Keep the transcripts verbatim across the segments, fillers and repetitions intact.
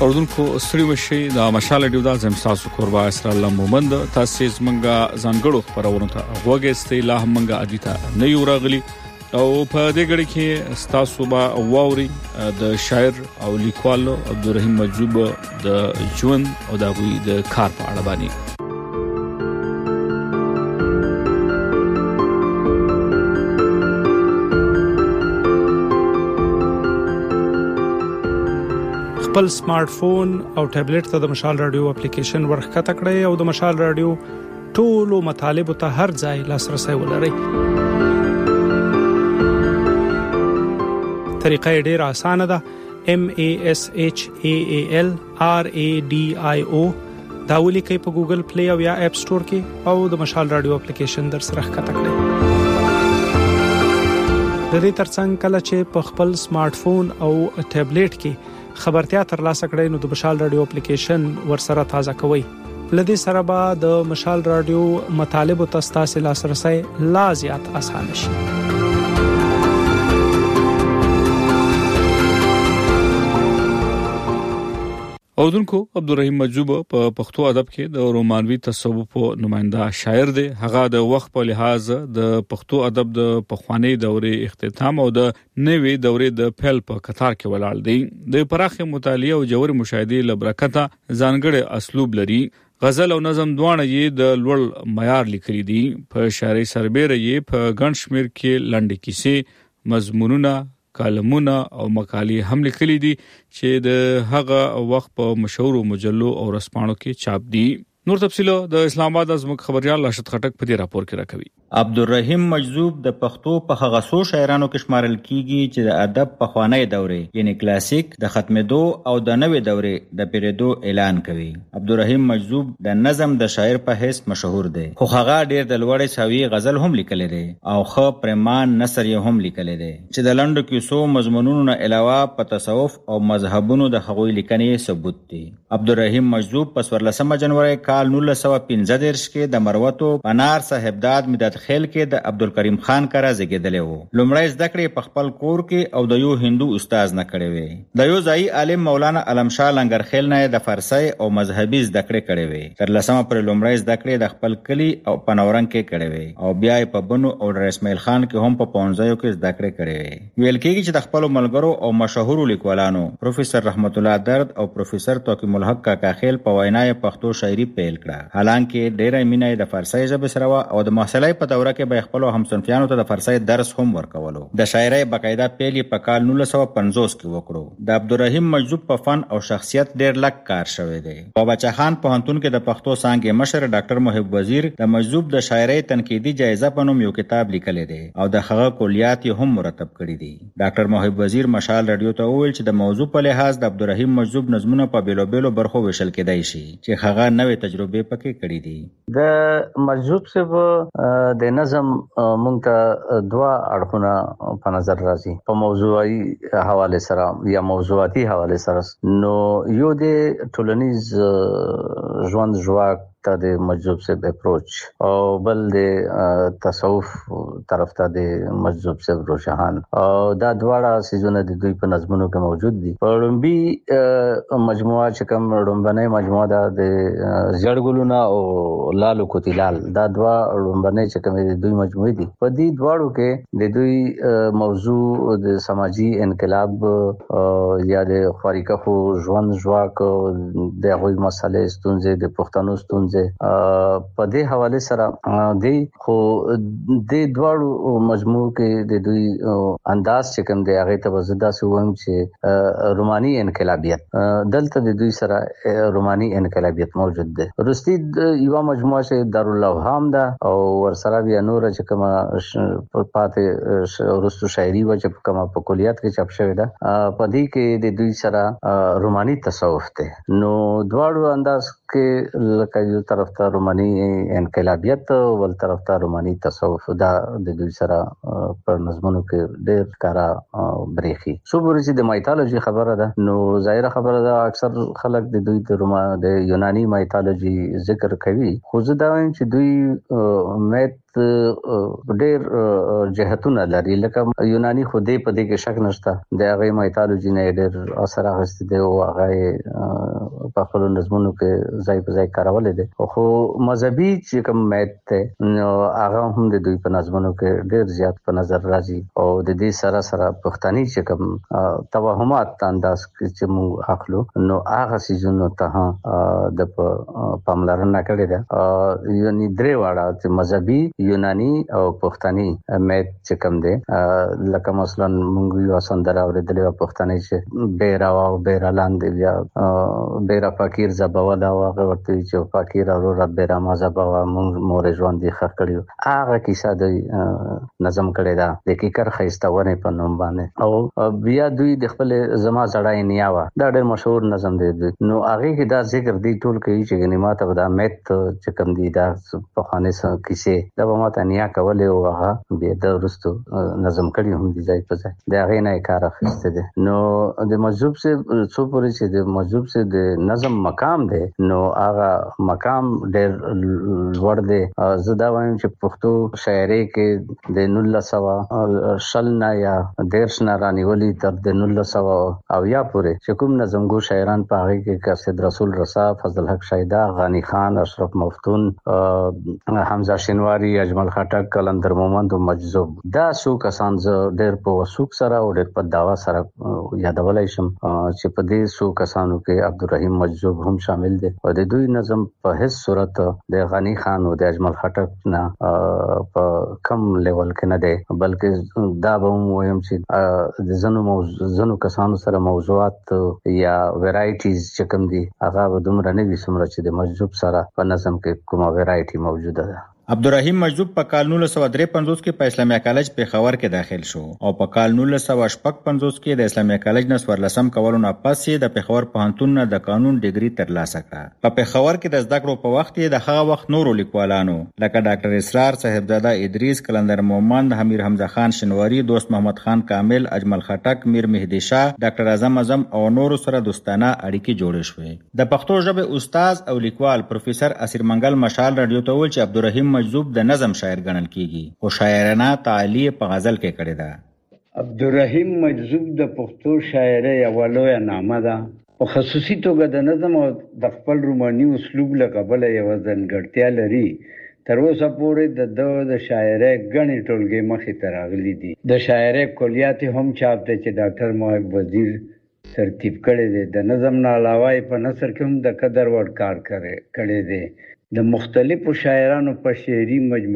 اوردونکو ستړي مشي د مشال ډیو د زم تاسو قربا اسر الله مومند تاسو زمنګا ځانګړو خبرونه ته وګورئ لا همنګا ادیتا نه یو راغلی او په دې غړي کې تاسو با واوري د شاعر او لیکوال عبدالرحیم مجذوب د ژوند او د غوي د کار په اړه باندې خپل سمارټ فون او ټابلیټ ته د مشال رادیو اپلیکیشن ورخکته کړئ او د مشال رادیو ټولو مطالب ته هر ځای لاسرسي ولرئ. طریقه ډیره اسانه ده. M A S H A A L R A D I O دا ولیکئ په ګوګل پلی او یا اپ سٹور کې او د مشال رادیو اپلیکیشن در سره ښکته کړئ. د دې ترڅنګ کله چې په خپل سمارټ فون او ټابلیټ کې خبرتیا ترلاسه کړئ نو د مشال رادیو اپلیکیشن ورسره تازه کوئ. لدې سره به د مشال رادیو مطالب او تاسو لاسرسي لا زیات آسان شي. اوردونکو عبدالرحیم مجذوب په پښتو ادب کې د رومانوي تصوف نماینده شاعر دی. هغه د وخت په لحاظ د پښتو ادب د پخوانی دورې اختتام او د نوې دورې د پیل په قطار کې ولاړ دی. د پراخه مطالعه او جوړ مشاهده لبرکته ځانګړي اسلوب لري. غزل او نظم دواړه یې د لوړ معیار لیکلي دي. په شاعري سربېره یې په ګڼ شمېر کې لنډې کیسې، مضمونونه، کالمونه او مقالې هم لیکلي دي چې د هغه وخت په مشهور مجلو او رسپانو کې چاپ دي. نور تفصیل د اسلام آباد از مخ خبريال راشد خټک په دې راپور کې راکوي. عبدالرحیم مجذوب د پښتو په هغه څو شاعرانو کې شمارل کیږي چې د ادب په خوانی دورې یعنی کلاسیک د ختمېدو او د نوې دورې د پیریدو اعلان کوي. عبدالرحیم مجذوب د نظم د شاعر په حیث مشهور دی، خو هغه ډیر د لوړې ساوي غزل هم لیکلی دی او خو پرمان نثر یې هم لیکلی دی چې د لنډو کیسو مضمونونو نه علاوه په تصوف او مذهبونو د هغوی لیکنې ثبوت دي. عبدالرحیم مجذوب په څوارلسمه جنوري کال نولس سوه پنځه دېرش کې د مروتو پنار صاحبداد مدد خیل کې د عبدالکریم خان کرا زیږیدلی وو. لومړی زده کړې په خپل کور کې او د یو هندو استاد نه کړې وې. د یو ځایي عالم مولانا علمشاه لنګرخیل نه د فارسی او مذهبي زده کړې کړې وې. تر لسمه پورې لومړی زده کړې د خپل کلي او په نورنګ کې کړې وې او بیا یې په بنو او ډر اسماعیل خان کې هم په پونځیو کې زده کړې کړې وې. ویل کېږي چې د خپلو ملګرو او مشهورو لیکوالانو پروفیسر رحمت الله درد او پروفیسر توقیم الحق کاکا خیل په وینا یې پښتو شاعري پیل کړه. حالانکه ډېره مینه د فارسی ژبې سره و او د محصلۍ په دوره کې به خپل همصنفیانو ته د فارسی درس هم ورکولو. د شاعرۍ باقاعده پیل په کال نولس سوه پنځوس کې وکړو. د عبدالرحیم مجذوب په فن او شخصیت ډېر لږ کار شوی دی. په بچا خان پوهنتون کې د پښتو څانګې مشر ډاکټر محب وزیر د مجذوب د شاعرۍ تنقیدي جایزه په نوم یو کتاب لیکلی دی او د هغه کلیات یې هم مرتب کړي دي. ډاکټر محب وزیر مشال رادیو ته وویل چې د موضوع په لحاظ د عبدالرحیم مجذوب نظمونه په بیلو بیلو برخو ویشل کېدای شي چې هغه نوې تجربې پکې کړي دي. د مجذوب صاحب د نظم مونږ ته دوا اړخونه په نظر راځي په موضوعي حواله سره یا موضوعاتي حواله سره. نو یو د ټولنیز ژوند ژواک ته د مجذوب صاحب اپروچ او بل د تصوف طرف ته د مجذوب صاحب روشهان او دا دواړه سيزونه د دوی په نظمونو کې موجود دي. په لومبي مجموعه چې کوم لومبنۍ مجموعه ده د زړګلونه او لالو کوتیلال دا دوا لومبنۍ چې کوم د دوی مجموعه دي. په دې دواړو کې د دوی موضوع د سماجی انقلاب یا د خواریکخو ژوند ژواک د هغوی مسالې ستونزې د پښتنو ستونزې په دې حواله سره دی. خو د دواړو مجموع کې د دوی انداز چې کوم دی هغه ته وزدا سوم چې روماني انقلابیت دلته د دوی سره روماني انقلابیت موجود دی. رستي یو مجموعه چې دارالافهام ده او ورسره بیا نور چې کومه پاتې رستو شاعري و چې کومه په کلیات کې چاپ شوی ده په دې کې د دوی سره روماني تصوف دی. نو دواړو انداز کې لکه یو طرف ته روماني انقلابیت او بل طرف ته روماني تصوف دا د دوی سره پر نظمونو کې ډېر کارا بریخي. سو ورته د مایتالوژي خبره ده نو ظاهره خبره ده اکثر خلک د دوی د روما د یوناني مایتالوژي ذکر کوي. خو زه دا وایم چې دوی میت ډېر جهتونه لري، لکه یوناني خو دې په دې کې شک نشته د هغه مایتالوژي نه ډېر اثر اخیستی دی او هغه په خپل نظمونو کې ځای په ځای کارولې دي. خو مذهبي چې کوم میت ته نو هغه هم د دوی په نظمونو کې ډېر زیات په نظر راځي او د دې سره سره پښتني چې کوم توهمات انداز چې موږ اخلو نو هغه سيزونو ته د پاملرنه کړې ده. یعنی درې واړه چې مذهبي، یوناني او پښتني میت چې کوم دي، لکه مثلا موږ یو سندره اورېدلې پښتني چې بیره او بیره لاندې بیا بیره فقیر زبوله او هغه ورته چې فقیر اورو بیره ما زبوه موږ مور ژوند دي خخ کړیو. هغه کیسه د نظم کړی دا د کیکر خيستونه په نوم باندې او بیا دوی د خپل زما زړای نیاوه دا ډېر مشهور نظم دی. نو هغه کې دا ذکر دی ټول کوي چې غنیمت او دا میت چې کوم دی دا په خانه سره کیسه دا به ماته نیا کولې او هغه بیا د ورستو نظم کړی هم دی ځای په ځای دا غي نه کار اخیسته دي. نو د مجذوب سے څو پورې چې د مجذوب سے د نظم مقام دی نو هغه مقام ډېر لوړ دی. زه دا وایم چې پښتو شاعري کې د نولس سوه شل نه یا دیرش نه رانیولي تر د نولس سوه او یا پورې چې کوم نظمګو شاعران په هغه کې قصید رسول رسا، فضل حق شیدا، غانی خان، اشرف مفتون، حمزه شینواری، اجمل خټک، کلندر مومند او مجذوب دا څو کسان ز ډېر په وسوک سره او ډېر په داوا سره یادولای شم چې په دې څو کسانو کې عبدالرحیم مجذوب هم شامل دي او د دوی نظم په هیڅ صورت د غانی خان او د اجمل خټک نه په کم لیول کې نه دی، بلکې دا به وایم چې د زنو موضوع زنو کسانو سره موضوعات یا ورایټیز چې کوم دي هغه به دومره نه وي څومره چې د مجذوب سره په نظم کې کومه ورایټي موجوده ده. عبدالرحیم مجذوب په کال نولس سوه درې پنځوس کې په اسلامي کالج پېښور کې داخل شو او په کال نولس سوه شپږ پنځوس کې د اسلامي کالج نه څوارلسم کولو نه پس د پېښور پوهنتون نه د قانون ډیګري ترلاسه کړه. په پېښور کې د زده کړو په وخت کې د هغه وخت نورو لیکوالانو لکه ډاکټر اسرار صاحبزاده ادریس، کلندر مومند، امیر حمزه خان شینواری، دوست محمد خان کامل، اجمل خټک، میر مهدی شاه، ډاکټر اعظم اعظم او نورو سره دوستانه اړیکې جوړې شوې. د پښتو ژبې استاد او لیکوال پروفیسور اسیر منګل مشال رادیو ته ویل چې عبدالرحیم مجذوب د نظم شاعر ګڼل کیږي او شاعرانه تعالی په غزل کې کړی ده. عبدالرحیم مجذوب د پښتو شاعرۍ یوه لویه نامه ده. په خصوصي توګه د نظم او د خپل روماني اسلوب له کبله یوه ځانګړتیا لري. تر اوسه پورې د ده د شاعرۍ ګڼې ټولګې مخې ته راغلي دي. د شاعرۍ کلیات هم چاپ دی چې ډاکټر محب وزیر ترتیب کړی دی. د نظم نه علاوه په نثر کې هم د قدر وړ کار کړی دی. د مختلفو شاعرانو په شعري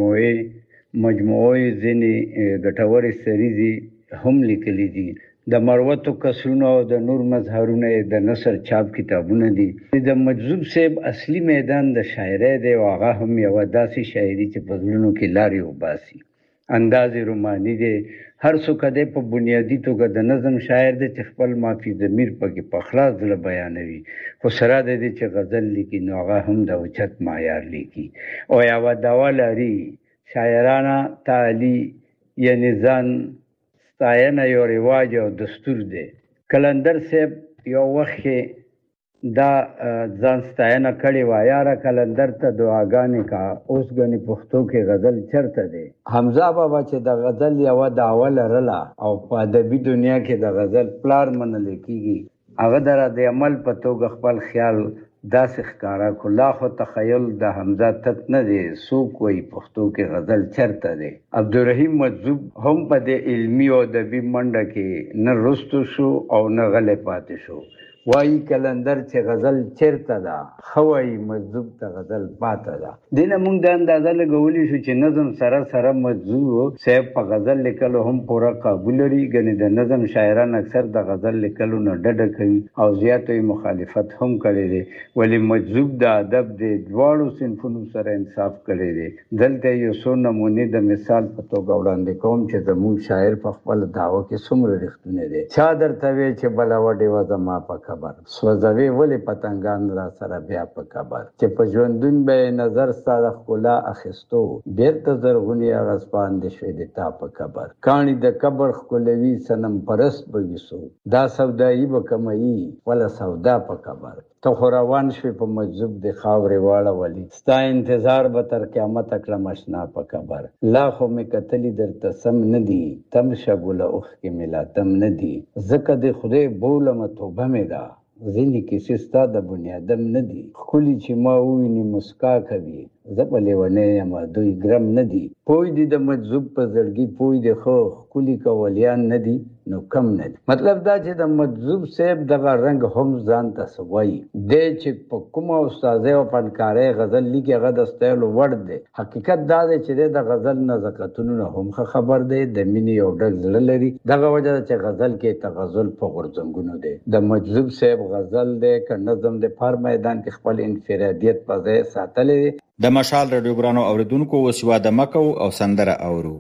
مجموعې مجموعې ځینې ګټورې سریزې هم لیکلي دي. د مروتو کسرونه او د نور مظهرونه د نثر چاپ کتابونه دي. د مجذوب صاحب اصلي میدان د شاعرۍ دی او هغه هم یوه داسې شاعري چې په زړونو کې لارې وباسي. انداز روماني دی. هر څوک دی په بنیادي توګه د نظم شاعر دی چې خپل مافي ضمیر پکې په خلاص زړه بیانوي، خو سره د دې چې غزل لیکي نو هغه هم د اوچت معیار لیکي او یوه دوا لري. شاعرانه تعالی یعنی ځان ستاینه یو رواج او دستور دی. کلندر صاحب یو وخت کې دا ځان ستاینه کړې وه، یاره کلندر ته دعاګانې کا اوس ګنې پښتو کې غزل چرته دی. حمزه بابا چې د غزل یوه دعوه لرله او په ادبي دنیا کې د غزل پلار منلی کېږي، هغه د رد عمل په توګه خپل خیال داسې ښکاره کړو. لا خو تخیل د حمزه تت نه دی، څوک وایي پښتو کې غزل چرته دی. عبدالرحیم مجذوب هم په دې علمي او ادبي منډه کې نه رستو شو او نه غلی پاتې شو. وایي کلندر چې غزل چیرته ده، ښه وایي مجذوب ته غزل پاته ده. دې نه موږ دا اندازه لګولی شو چې نظم سره سره مجذوب صاحب په غزل لیکلو هم پوره قابو لري. ګنې د نظم شاعران اکثر د غزل لیکلو نه ډډه کوي او زیاتو یې مخالفت هم کړی دی، ولې مجذوب د ادب د دواړو صنفونو سره انصاف کړی دی. دلته یو څو نمونې د مثال په توګه وړاندې کوم چې زموږ شاعر په خپل دعوه کې څومره رښتونی دی. چا درته وی چې بله وډې وه زما په خبر سوځوي ولې پتنګان را سره بیا په کبر، چې په ژوندون به نظر ستا د ښکلا اخیستو بیرته زرغونې هغه سپاندې شوې د تا په کبر. کاڼي د کبر ښکلوي صنم پرست به ویسو، دا سودایي به کموي وله سودا په کبر. ته خو روان شوې په مجذوب د خاورې واړولي، ستا انتظار به تر قیامت کړم اشنا په قبر. لا خو مې کتلي درته سم نه دي، تم شه ګله اوښکې مې لا تم نه دي. ځکه د خدای بولمه توبه مې ده، ځینې کیسې ستا د بنیادم نه دي. ښکلي چې ما وویني مسکا کوي، زه په لیونی یم دوی ګرم نه دي. پوی دي د مجذوب په زړګي، پوی دي خو ښکلي کولیان نه دي نو کم نه دي. مطلب دا چې د مجذوب صاحب دغه رنګ هم ځان ته څه وایي دی چې په کومه استاذۍ او فنکارۍ غزل لیکي هغه د ستایلو وړ دی. حقیقت دا دی چې دی د غزل نزاکتونو نه هم ښه خبر دی، د مینې یو ډک زړه لري. دغه وجه ده چې غزل کې تغزل په غورځنګونو دی. د مجذوب صاحب غزل دی که نظم دی، په هر میدان کې خپل انفرادیت په ځای ساتلی دی. د مشال رادیو ګرانو اوریدونکو اوس یوه دمه کوو او سندره اورو.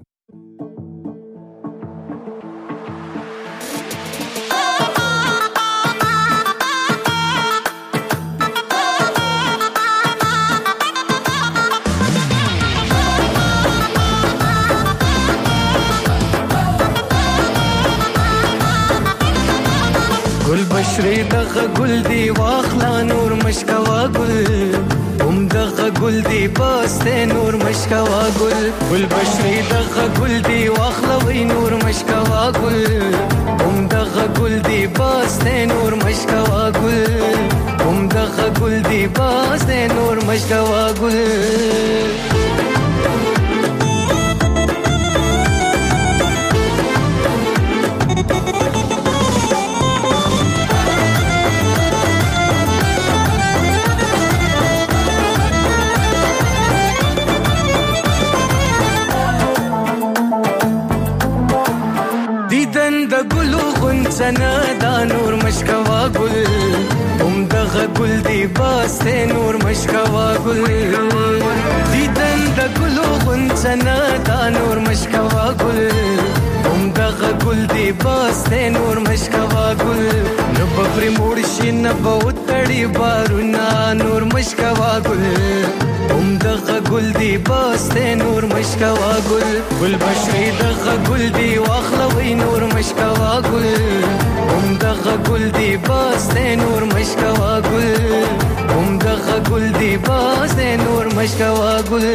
گل بشری دغه گل دی واخلا نور مشکوا گل، هم دغه گل دی باسته نور مشکوا گل. گل بشری دغه گل دی واخلا وی نور مشکوا گل، هم دغه گل دی باسته نور مشکوا گل، هم دغه گل دی باسته نور مشکوا گل. سنا دا نور مشکوا گل، هم دغه گل دی باسته نور مشکوا گل. دیدن د گلو غنچنا دا نور مشکوا گل، هم دغه گل دی باسته نور مشکوا گل. نو بپری موړشي نه به وتړي بارونه نور مشکوا گل، هم دغه گل دی باسته نور مشکوا گل. گل بشری دغه گل دی واخلوي نور مشکوا گل، هم دغه گل دی باسته نور مشکوا گل، هم دغه گل دی باسته نور مشکوا گل.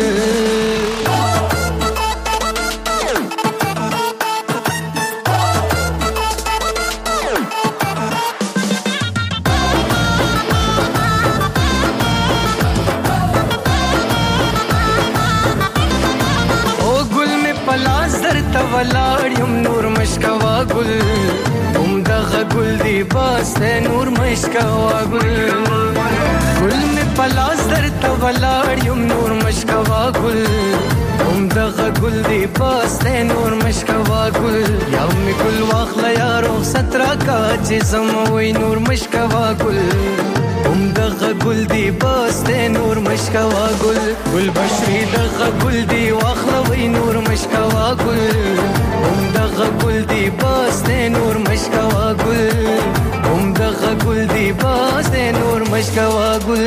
ولاړم نور مشکوا گل، هم دغه گل دی باسته نور مشکوا گل. گل می پلاس درته ولاړم نور مشکوا گل، هم دغه گل دی باسته نور مشکوا گل. یا می گل واخلا یا رخصت راکا چې زموي نور مشکوا گل، هم دغه گل دی باسته نور مشکوا گل. گل بشری دغه گل دی واخلوي نور مشکوا گل، هم دغه گل دی باسته نور مشکوا گل، هم دغه گل دی باسته نور مشکوا گل.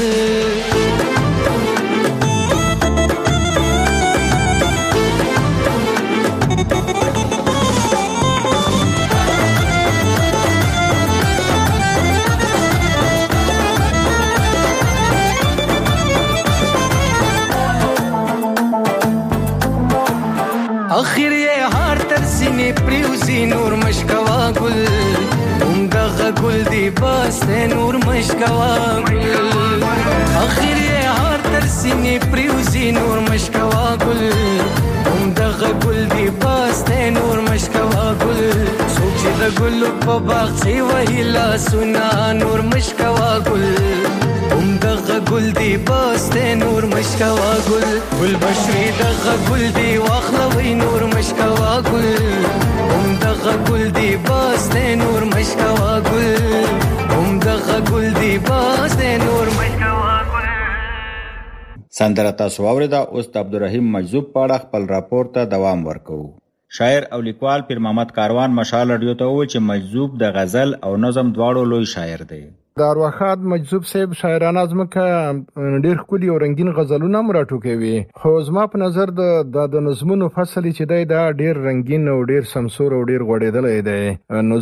اخر یې هار تر سینې پریوزي نور مشکوا گل، هم دغه گل دی باسته نور مشکوا گل. اخر یې هار تر سینې پریوزي نور مشکوا گل، هم دغه گل دی باسته نور مشکوا گل. څوک چې د ګل په باغ کې وهي لاسونه نور مشکوا گل، هم دغه گل دی باسته نور مشکوا گل. گل بشری دغه گل دی واخلوي نور مشکوا گل، هم دغه گل دی باسته نور مشکوا گل، هم دغه گل دی باسته نور مشکوا گل. سندره تاسو واوریده. اوس د عبدالرحیم مجذوب په اړه خپل راپور ته دوام ورکوو. شاعر او لیکوال پیر محمد کاروان مشال رادیو ته وویل چې مجذوب د غزل او نظم دواړو لوی شاعر دی. د ارواښاد مجذوب صاحب شاعرانه ځمکه ډېر ښکلي او رنګین غزلونه هم راټوکوي، خو زما په نظر د د نظمونو فصل چې دی دا ډېر رنګین او ډېر سمسور او ډېر غوړېدلی دی، نو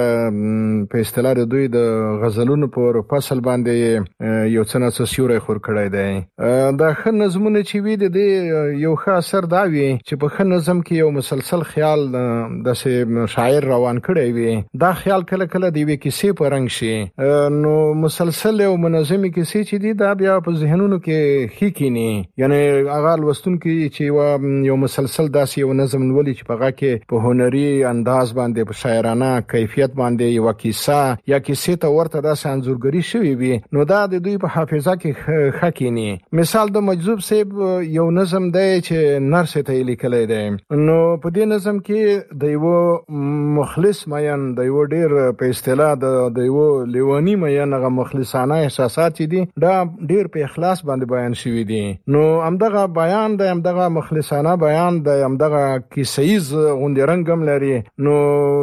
ځکه په اصطلاح د دوی د غزلونو پر فصل باندې یو څه نه څه سیوری خور کړی دی. دا ښه نظمونه چې وي د دې یو ښه اثر دا وي چې په ښه نظم کې یو مسلسل خیال داسې شاعر روان کړی وي، دا خیال کله کله د یوې کیسې په رنګ شي، نو مسلسل او منظمې کیسې چې دي دا بیا په ذهنونو کې ښه کینی، یعنی هغه لوستونکي چې یو مسلسل داسې یو نظم لولي چې په هغه کې په هنري انداز باندې په شاعرانه کیفیت باندې یو کیسه یا کیسې ته ورته داسې انځورګري شوی وي، نو دا د دوی په حافظه کې ښه کینی. مثال د مجذوب صاحب یو نظم دی چې نرسې ته یې لیکلی دی، نو په دې نظم کې د یو مخلص مین د یو ډېر په اصطلاح د یو لیونی مین هغه مخلصانه احساسات چې دي دا ډیر په اخلاص باندې بیان شوی دي، نو همدغه بیان د همدغه مخلصانه بیان د همدغه کیسه‌ایز غوندې رنګ هم لري، نو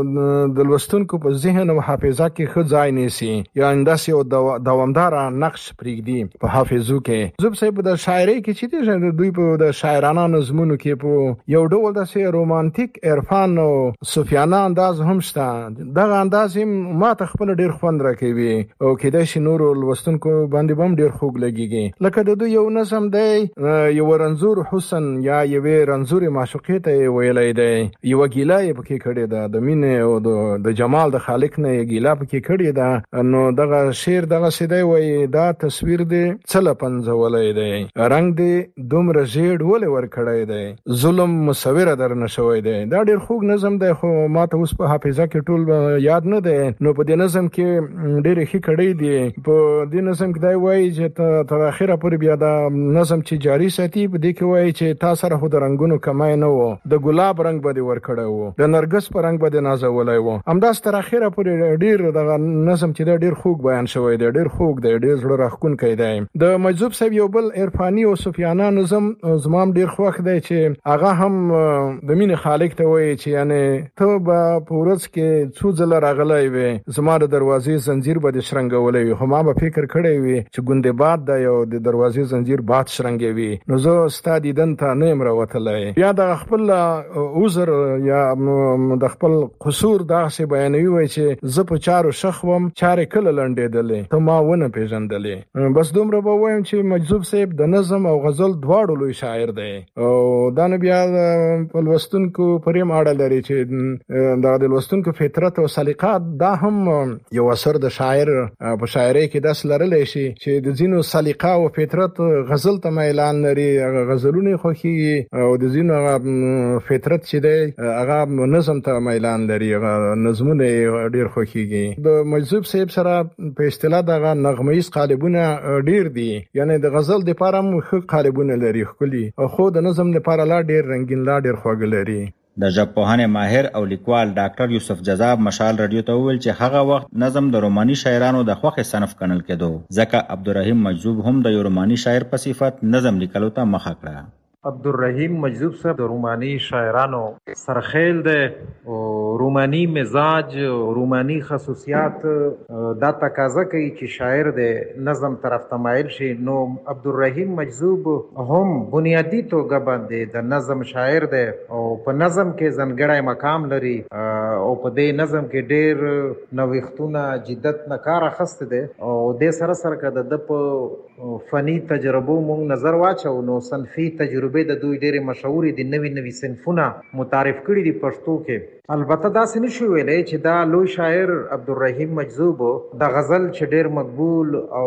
د لوستونکو په ذهن او حافظه کې ښه ځای نیسي، یعنې داسې یو دوامداره نقش پرېږدي په حافظو کې. زوب صاحب د شاعرۍ کې چې دی د دوی په د شاعرانه نظمونو کې په یو ډول داسې رومانتیک عرفان او صوفیانه انداز هم شته، دغه انداز هم ما ته خپل ډیر خوند راکوي او کېدای شي نورو لوستونکو باندې به هم ډېر خوږ لګېږي. لکه د دوی یو نظم دی یو رنځور حسن یا یوې رنځورې معشوقې ته یې ویلی دی، یوه ګیله یې پکې کړې ده د مینې او د جمال د خالق نه یې ګیله پکې کړې ده، نو دغه شعر دغسې دی وایي دا تصویر دی څه له پنځولی دی، رنګ دی دومره ژیړ ولې ورکړی دی، ظلم مصوره درنه شوی دی. دا ډېر خوږ نظم دی خو ما ته اوس په حافظه کې ټول یاد نه دی، نو په دې نظم کې ډېرې ښې کړی دي. په دې نظم کې دا وایي چې تر اخره پورې بیا دا نظم چې جاری ساتي، په دې کې وایي چې تا سره خو د رنګونو کمای نه و، د ګلاب رنګ به دې ورکړی و، د نرګس په رنګ به دې نازولی و، همداسې تر اخره پورې ډېر دغه نظم چې دی ډېر خوږ بیان شوی دی، ډېر خوږ دی، ډېر زړه راښکونکی دی. د مجذوب صاحب یو بل عرفاني او صوفیانه نظم زما هم ډېر خوښ دی چې هغه هم د مینې خالق ته وایي چې یعنې ته به په ورځ کې څو ځله راغلی وې، زما د دروازې زنځیر به دې شرنګولی وي، خو ما به فکر کړی وي چې ګوندې باد دی او د دروازې زنځیر باد شرنګوي، نو زه ستا دیدن ته نه یم راوتلی. بیا د خپل عذر یا د خپل قصور داسې بیانوي وایي چې زه په چارو شخ وم، چارې کله لنډېدلې ته ما ونه پېژندلې. بس دومره به وایم چې مجذوب صاحب د نظم او غزل دواړو لوی شاعر دی، او دا نه بیا په لوستونکو پورې هم اړه لري چې دا د لوستونکو فطرت او سلیقات دا هم یو اثر د شاعر په شاعرۍ کې داس لرلی شي چې د ځینو سلیقه او فطرت غزل ته میلان لري، هغه غزلونه خوښیږي، او د ځینو هغه فطرت چې دی هغه نظم ته میلان لري، هغه نظمونه ډېر خوښیږي. د مجذوب صاحب سره په اصطلاح دغه نغمه‌یز قالبونه ډېر دي، یعنی د غزل دپاره هم ښه قالبونه لري ښکلي، خو د نظم دپاره لا ډېر رنګین لا ډېر خواږه لري. د ژبپوهنې ماهر او لیکوال ډاکټر یوسف جذاب مشال رادیو ته وویل چې هغه وخت نظم د روماني شاعرانو د خوښې صنف ګڼل کېدو، ځکه عبدالرحیم مجذوب هم د یو روماني شاعر په صفت نظم لیکلو ته مخه کړه. عبدالرحیم مجذوب صاحب د روماني شاعرانو سرخیل دی، او روماني مزاج روماني خصوصیات دا تقاضا کوي چې شاعر دی نظم طرف ته مایل شي، نو عبدالرحیم مجذوب هم بنیادی توګه باندې د نظم شاعر دی او په نظم کې ځانګړی مقام لري، او په دې نظم کې ډېر نوښتونه جدت نه کار اخیستی دی، او دې سره سره که د ده په فني تجربو مونږ نظر واچو نو صنفي تجربې د دوی ډېرې مشهورې دي، نوي نوي صنفونه متعارف کړي دي پښتو کې. البته داسې نشو ویلی چې دا لوی شاعر عبدالرحیم مجذوب د غزل چې ډېر مقبول او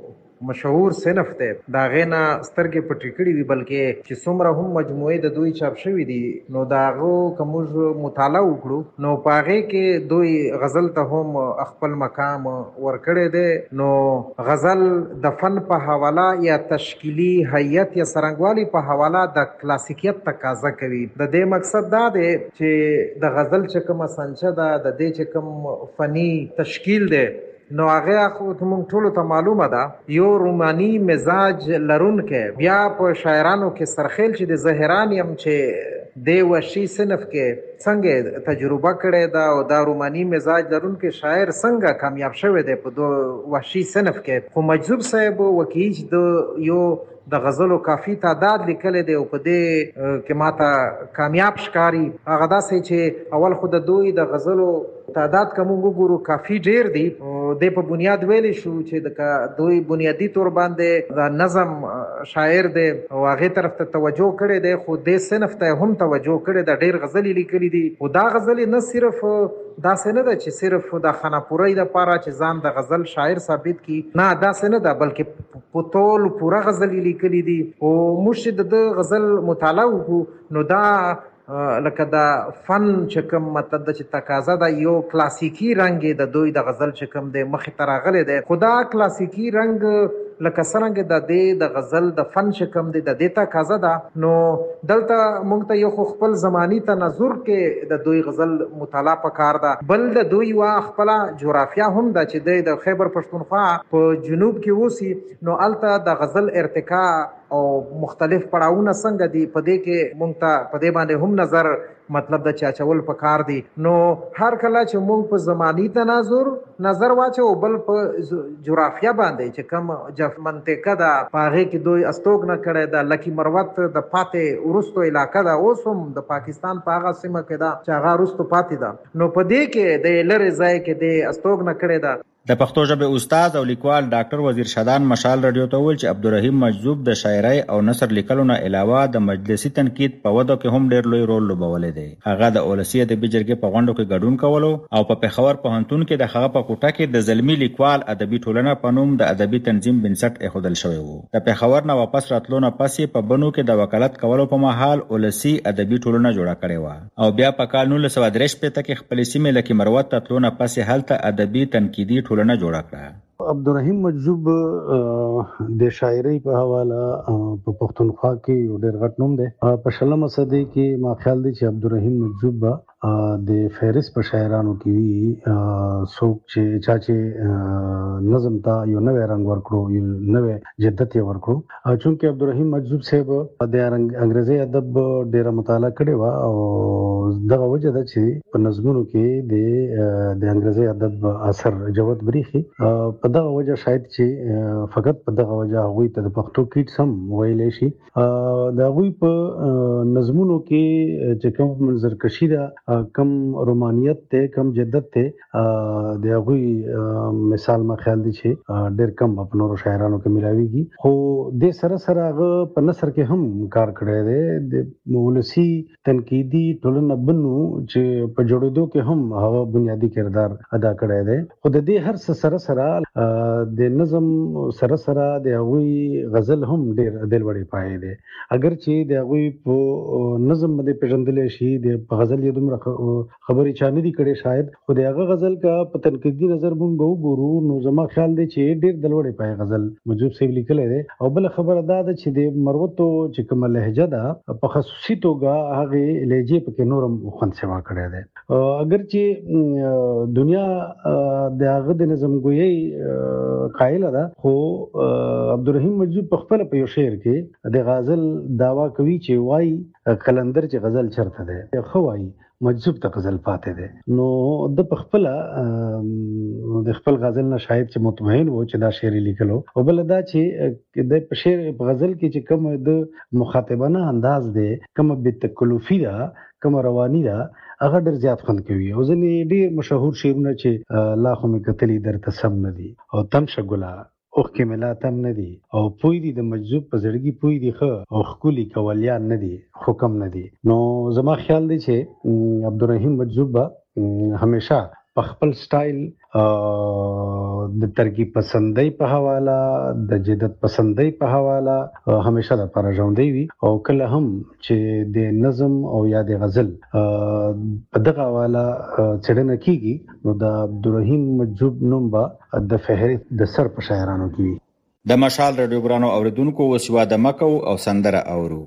مشهور صنف دی د هغې نه سترګې پټې کړي وي، بلکې چې څومره هم مجموعې د دوی چاپ شوي دي نو د هغو که موږ مطالعه وکړو نو په هغې کې دوی غزل ته هم خپل مقام ورکړی دی. نو غزل د فن په حواله یا تشکیلي هیئت یا څرنګوالي په حواله د کلاسیکیت تقاضا کوي. د دې مقصد دا دی چې د غزل چې کومه سنچه ده، د دې چې کوم فني تشکیل دی نو هغه خو موږ ټولو ته معلومه ده یو روماني مزاج لرونکی، بیا په شاعرانو کې سرخیل چې د زهران یم چې د وحشي صنف کې څنګه تجربه کړې ده او دا روماني مزاج لرونکي شاعر څنګه کامیاب شوی دی په دو وحشي صنف کې. خو مجذوب صاحب وکیج د یو د غزلو کافی تعداد لیکل دی او په دې کې ماته کامیاب ښکاری. هغه داسې چې اول خو د دوی د غزلو تعداد کوم وګورو کافی ډیر دی. د په بنیاد ویل شو چې د دوی بنیادی تور باندې د نظم شاعر دی او هغه طرف ته توجه کړي دی، خو د صنف ته هم توجه کړي د ډیر غزلې لیکلي دي. او دا غزلې نه صرف دا څه نه ده چې صرف د خانپوري د پاره چې ځان د غزل شاعر ثابت کی، نه دا څه نه ده، بلکې په ټول پورا غزلې لیکلي دي. او مرشد د غزل مطالعه وکړو نو دا لکه دا فن چې کوم مطلب د چې تقاضا د یو کلاسیکی رنگ د دوی د غزل چې کوم د مخې ته راغلی دی، خو دا کلاسیکی رنگ لکه څرنګه د دې د غزل د فن چې کوم دی د دې تقاضا ده. نو دلته موږ ته یو خپل زمانی تناظر کې د دوی غزل مطالعه پکار ده. بل د دوی وا خپل جغرافیا هم د چې د خیبر پښتونخوا په جنوب کې اوسي، نو الته د غزل ارتقا او مختلف پړاوونه څنګه دي په دې کې موږ ته په دې باندې هم نظر مطلب د چاچول پکار دي. نو هر کله چې موږ په زمانی تناظر نظر واچو بل په جغرافیا باندې چې کوم جف منطقه ده پاغه کې دوی استوګنه کړي ده، لکی مروت د پاتې ورستو علاقه ده، اوس هم د پاکستان په هغه سیمه کې ده چې هغه ورستو پاتې ده. نو په دې کې د لری ځای کې د استوګنه کړي ده. د پښتو ژبې استاد او لیکوال ډاکټر وزیر شادان مشال رادیو ته ویل چې عبدالرحیم مجذوب د شاعرۍ او نثر لیکلو نه علاوه د مجلسي تنقید په وده کې هم ډېر لوی رول لوبولی دی. هغه د اولسي ادبي جرګې په غونډو کې ګډون کولو او په پېښور پوهنتون کې د هغه په کوټه کې د زلمي لیکوال ادبي ټولنه په نوم د ادبي تنظیم بنسټ ایښودل شوی و. د پېښور نه واپس راتلو نه پس یې په بنو کې د وکالت کولو په مهال اولسي ادبي ټولنه جوړه کړې وه او بیا په کال نولس سوه درې شپېته کې خپلې سیمې لکه مروت ته تلو نه پس یې هلته ادبي تنقیدي ټولنه جوړه کړه. عبدالرحیم مجذوب د شاعرۍ په حواله په پښتونخوا کې یو ډېر غټ نوم دی. په شلمه صدۍ کې ما خیال دی چې عبدالرحیم مجذوب د فهرست په شاعرانو کې وي څوک چې چا چې نظم ته یو نوی رنګ ورکړو، یو نوی جدت یې ورکړو. چونکې عبدالرحیم مجذوب صاحب د انګریزي ادب ډېره مطالعه کړې وه او دغه وجه ده چې په نظمونو کې د د انګریزي ادب اثر جوت بریخي. په دغه وجه شاید چې فقط په دغه وجه هغوی ته د پښتو کیټس هم ویلی شي. د هغوی په نظمونو کې چې کوم منظرکشي ده، کم رومانیت ته، کم جدت ته، د هغوی مثال ما خیال دی چې ډېر کم په نورو شاعرانو کې ملاویږي. خو د سره سره هغه په نثر کې هم کار کړی دی. د ولسي تنقیدي ټولنه بنو چې په جوړېدو کې هم هغه بنیادی کردار ادا کړی دی. خو د دې هر څه سره سره د نظم سره سره د هغوی غزل هم ډېر دل وړې پایې دی. اگر چې د هغوی په نظم باندې پیژندلی شي، د په غزل یې دومره خبرې چا نه دي کړې شاید، خو د هغه غزل کا په تنقیدي نظر موږ وګورو نو زما خیال دی چې ډېر دل وړې پایې غزل مجذوب صاحب لیکلی دی. او بله خبره دا ده چې د مروتو چې کومه لهجه ده په خصوصي توګه هغې لهجې پکې نور هم خوند سوا کړی دی. اگر چې دنیا د هغه د نظم ګویۍ قایله ده، خو عبدالرحیم مجذوب په خپله په یو شعر کې د غزل دعوا کوي چې وایي قلندر چې غزل چرته دی، ښه وایي مجذوب ته غزل پاتې دی. نو د په خپله د خپل غزل نه شاید چې مطمئن و چې دا شعر لیکلو. او بل دا چې د په شعر په غزل کې چې کوم د مخاطبانه انداز دی، کوم بېتکلفي ده، کوم رواني ده، هغه ډېر زیات خوند کوي. او ځینې ډېر مشهور شعرونه چې لا خو مې کتلي درته سم نه دي، او تم شه ګله اوښکې مې لا تم نه دي، او پوی دي د مجذوب په زړګي پوی دي ښه، او ښکلي کولیان نه دي خو کم نه دي. نو زما خیال دی چې عبدالرحیم مجذوب به همیشه په خپل سټایل د ترکیب پسندۍ په حواله، د جدت پسندۍ په حواله همیشه د پاره ژوندی وي. او کله هم چې د نظم او یا د غزل په دغه حواله څېړنه کیږي نو د عبدالرحیم مجذوب نوم به د فهرست د سر په شاعرانو کې وي. د مشال رادیو ګرانو اوریدونکو اوس یوه دمه کوو او سندره اورو.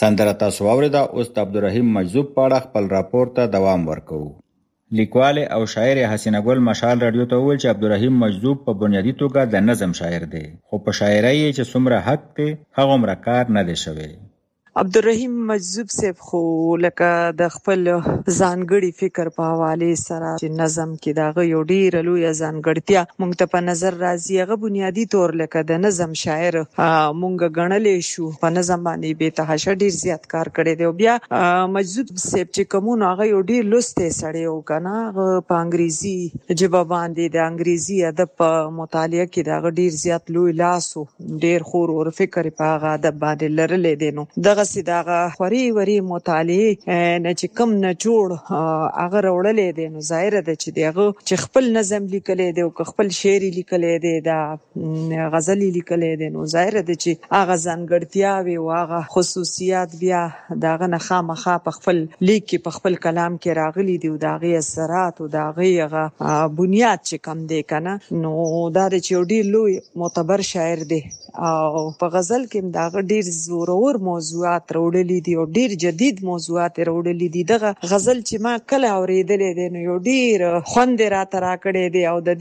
سندره تاسو اوریدا. اوس د عبدالرحیم مجذوب په اړه خپل راپور ته دوام ورکوو. لیکوال او شاعر حسینه ګل مشال رادیو ته وویل چې عبدالرحیم مجذوب په بنیادی توګه د نظم شاعر دی، خو په شاعرۍ یې چې څومره حق دی هغومره کار نه دی شوی. عبدالرحیم مجذوب صاحب خو لکه د خپل ځانګړي فکر په حواله سره چې نظم کې داغه یو ډیر لوی ځانګړتیا مونږ ته په نظر راځي. هغه بنیادی تور لکه د نظم شاعر مونږ غنلې شو، په نظم باندې به تهشه ډیر زیات کار کړی دی. بیا مجذوب صاحب چې کومو هغه یو ډیر لوستې سړی او کنه په انګریزي ژبه باندې د انګریزي ادب په مطالعه کې داغه ډیر زیات لوی لاسو ډیر خور او فکر په هغه ادب باندې لرلې دی. نو دغه سیداغه خوري وری مطالعه نه چې کم نه جوړ هغه وړلې دي. نو ظاهر ده چې دغه چې خپل نظم لیکلې دي او خپل شعر لیکلې دي، دا غزل لیکلې دي، نو ظاهر ده چې هغه ځانګړتیاوي او هغه خصوصیات بیا دغه نه خامخا په خپل لیک کې په خپل کلام کې راغلي دي او دغه اثرات او دغه هغه بنیاد چې کم دي کنه. نو دا چې ډیر لوی معتبر شاعر دی او په غزل کې دغه ډیر زورور موضوعات راوړلې دي او ډیر جدید موضوعات راوړلې دي. دغه غزل چې ما کله اورېدلې دي نو یو ډیر خوند را ترا کړې دي او د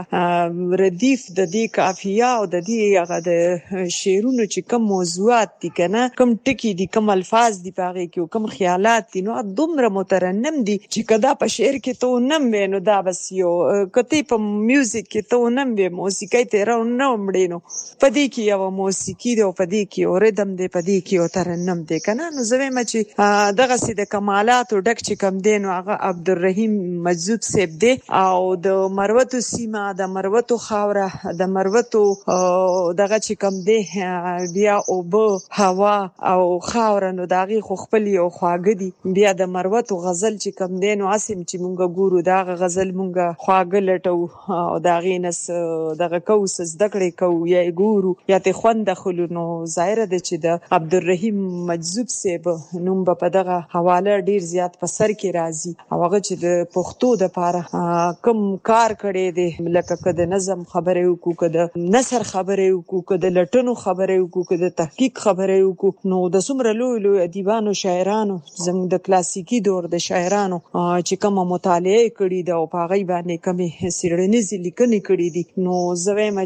دې ردیف د دې قافیه او د دې هغه د شعرونو چې کوم موضوعات دي کنه، کوم ټکی دي، کوم الفاظ دي، پاره کې کوم خیالات دي، نو دومره مترنم دي چې کدا په شعر کې ته نم وینو دا بس یو کته په میوزیک کې ته نم وې موسیقي ته راو نه مړې. نو پدې کې یو موسیقي دی او پدې کې یو ردم دی، پدې کې یو ترنم دی کنه. نو زویم چې دغه سي د کمالات او ډک چې کم دین او هغه عبدالرحیم مجذوب صاحب دی او د مروتو سیمه، د مروتو خاوره، د مروتو دغه چې کم دی بیا او بو هوا او خاوره، نو داغي خو خپل یو خواږه دی. بیا د مروتو غزل چې کم دین او اسیم چې مونږ ګورو دغه غزل مونږ خواږه لټو او داغي نس دغه کوس زدکړې کو یا ګورو یا ته خوند خلونو. ظاهر ده چې د عبدالرحیم مجذوب صاحب نوم په دغه حواله ډیر زیات په سر کې راځي او هغه چې د پښتو د پاره کم کار کړي دي، لکه کده نظم خبره وکړو، کده نثر خبره وکړو، کده لټنو خبره وکړو، کده تحقیق خبره وکړو. نو د څومره لوی لوی ادیبانو شاعرانو زموږ د کلاسیکی دور د شاعرانو چې کوم مطالعه کړي دا او په غي باندې کومه سیړنیز لیکنې کړي دي، نو زویم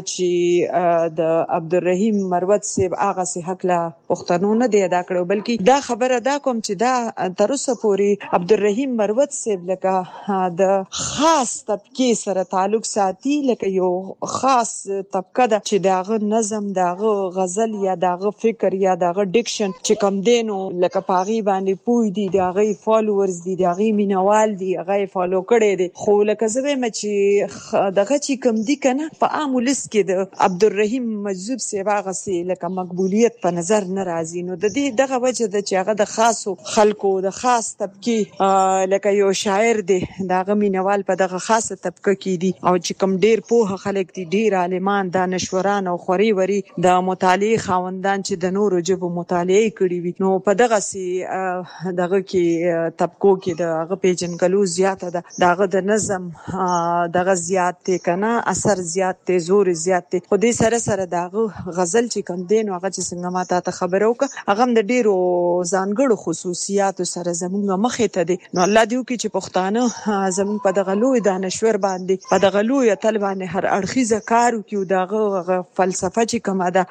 چې د عبدالرحیم مروت صاحب هغه سي حق لا پښتنو نه دی ادا کړو، بلکې دا خبره دا کوم چې دا تر اوسه پورې عبدالرحیم مروت صاحب لکه د خاص طبقه سره تعلق ساتي، لکه یو خاص طبقه ده چې داغه نظم، داغه غزل یا داغه فکر یا داغه ډیکشن چې کم دینو لکه پاغي باندې پوي دي، داغه فالوورز دي، داغه مینوال دي، هغه فالو کړي دي. خو لکه زه مې چې دغه چې کم دي کنه په عامولس کې د عبدالرحیم مجذوب صاحب هغه سي لکه مقبولیت په نظر نه راځي. نو د دې دغه وجه د چې هغه د خاصو خلکو د خاص طبقه لکه یو شاعر دی دغه مینوال په دغه خاصه طبقه کې دي او چې کم ډیر په خلک دي، ډیر عالمان، دانشوران او خوري وری د مطالعه خاوندان چې د نورو جبو مطالعه کړي وي، نو په دغه سي دغه کې طبقو کې دغه پیجنګلو زیاته ده، دغه د نظم دغه زیات ته کنه اثر زیات ته زور زیات ته. خو دې سره سره دغه غزل چې کم دین او هغه چې څنګه ماته ته خبرو که هغه د ډیرو ځانګړو خصوصیات سره زموږ مخې ته دي. نو الله دې وکړي چې پښتانه زموږ په دغه لوی دانشور باندې په دغه لوی تل باندې هر اړخیزه کار وکړي، دغه فلسفه چې کومه ده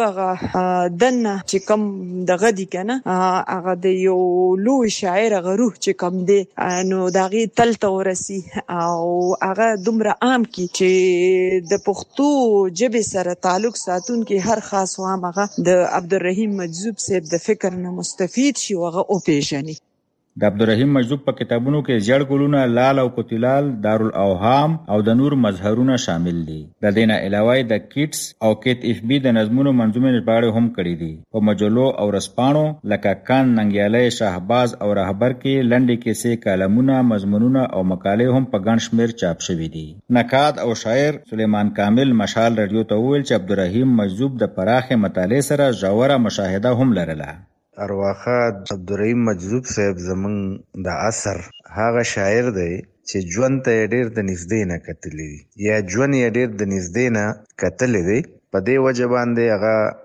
دغه دنه چې کوم دغه دي کنه هغه د یو لوی شاعر هغه روح چې کوم دی نو دغه تل تورسي او هغه دومره عام کی چې د پښتو ژبې سره تعلق ساتون کې هر خاص وام هغه د عبدالرحیم مجذوب صاحب د فکر نه مستفید شي او هغه او پیژني. د عبدالرحیم مجذوب په کتابونو کې زیړ ګلونه، لال او کوتلال، دارالاوهام او د نور مظهرونه شامل دي. د دینه علاوه د کیټس او کیت اف بی د نظمونو منظومه ژباړې هم کړې دي. په مجلو او رسپانو لکه کان ننګیالی، شهباز او رهبر کې لنډې کیسې، کالمونه، مضمونونه او مقالې هم په ګڼ شمېر چاپ شوي دي. نقاد او شاعر سلیمان کامل مشال رادیو ته وویل چې عبدالرحیم مجذوب د پراخې مطالعې سره ژوره مشاهده هم لرله. ارواخه عبدالرحیم مجذوب صاحب زمونږ د عصر هغه شاعر دی چې ژوند ته ډېر د نږدې نه کتلی دی یا ژوند یې ډېر د نږدې نه کتلی دی. په دې وجه باندې هغه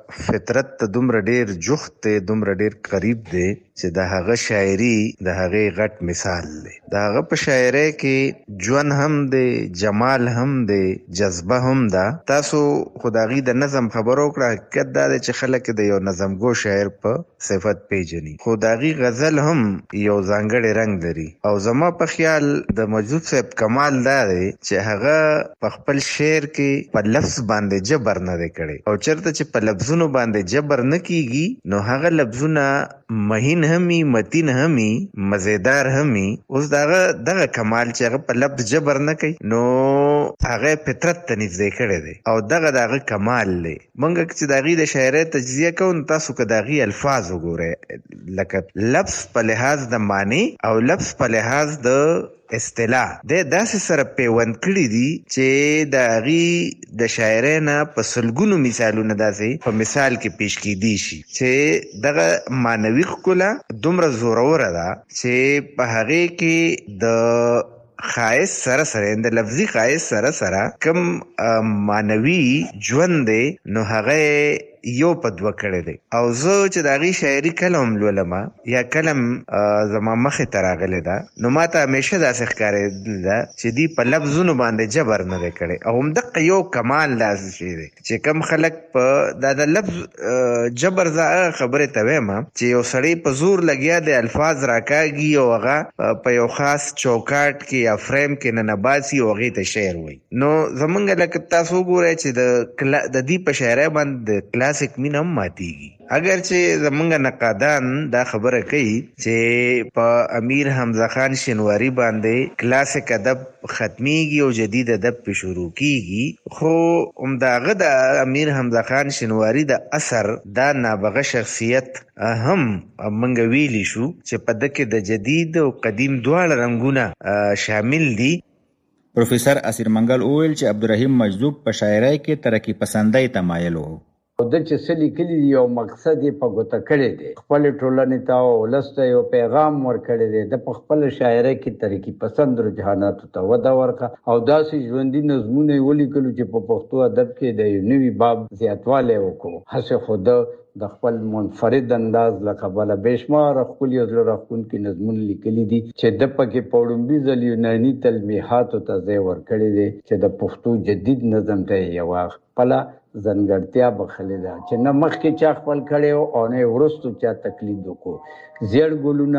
فطرت ته دومره ډیر جوخت دی، دومره ډیر قریب دی چې د هغه شاعري د هغې غټ مثال دی. د هغه په شاعرۍ کې ژوند هم دی، جمال هم دی، جذبه هم ده. تاسو خو د هغې د نظم خبره وکړه، حقیقت دا دی چې خلک د یو نظمګو شاعر په صفت پیژني، خو د هغې غزل هم یو ځانګړی رنګ لري. او زما په خیال د مجذوب صاحب کمال دا دی چې هغه په خپل شعر کې په لفظ باندې جبر نه دی کړی، او چېرته چې په لفظونو باندې جبر نه کیږي نو هغه لفظونه مهین همي، متین همي، مزیدار همي. اوس دغه دغه کمال چې هغه په لفظ جبر نه کوي نو هغه فطرت ته نږدې کړی دی، او دغه دغه کمال دی. موږ چې د هغې د شاعرۍ تجزیه کوو نو تاسو که د هغې الفاظ وګورئ، لکه لفظ په لحاظ د معنی او لفظ په لحاظ د اصطلاح د داسې سره پیوند کړي دي چې د هغې د شاعرۍ نه په سلګونو مثالونه داسې په مثال کې پیش کیدی شي چې دغه معنوي ښکلا دومره زوروره ده چې په هغې کې د خایس سره سره د لفظي خایس سره سره کم معنوي ژوند دی نو هغه یو په دوه کړی دی. او زه چې د هغې شاعري کله هم لولم یا کله هم زما مخې ته راغلی ده نو ما ته همیشه داسې ښکارېدل ده چې دوی په لفظونو باندې جبر نه دی کړی. او همدغه یو کمال داسې شی دی چې کم خلک په دا د لفظ جبر زه هغه خبرې ته وایم چې یو سړی په زور لګیا دی الفاظ راکاږي او هغه په یو خاص چوکاټ کې یا فریم کې ننباسي او هغې ته شعر وایي. نو زمونږ لکه تاسو وګورئ چې د دې په شاعرۍ باندې کلاسیک مینه هم ماتیږي. اگر چې زمونږ نقادان دا خبره کوي چې په امیر حمزه خان شینواري باندې کلاسیک ادب ختمیږي او جدید ادب په شروع کیږي، خو همداغه د امیر حمزه خان شینواري د اثر دا نابغه شخصیت هم منګ ویلی شو چې په دکې د جدید او قدیم دواړه رنګونه شامل دي. پروفیسر اسیر منګل وویل چې عبدالرحیم مجذوب په شاعرۍ کې ترقی پسندۍ ته مایل و. او د چې څه لیکلي دي یو مقصد یې په ګوته کړی دی، خپلې ټولنې ته او ولس ته یو پیغام ورکړی دی. د په خپله شاعرۍ کې ترقي پسند رجحاناتو ته وده ورکړه او داسې ژوندي نظمونه یې ولیکلو چې په پښتو ادب کې د یو نوي باب زیاتوالی وکړو. هسې خو ده د خپل منفرد انداز له کبله بېشماره ښکلي او زړه راښکونکي نظمونه لیکلي دي چې ده پکې په وړومبي ځل یوناني تلمیحاتو ته ځای ورکړی دی چې د پښتو جدید نظم ته یې یوه خپله ځانګړتیا بخلې ده چې نه مخکې چا خپل کړی او نه وروستو چا تقلید وکړو. زیړ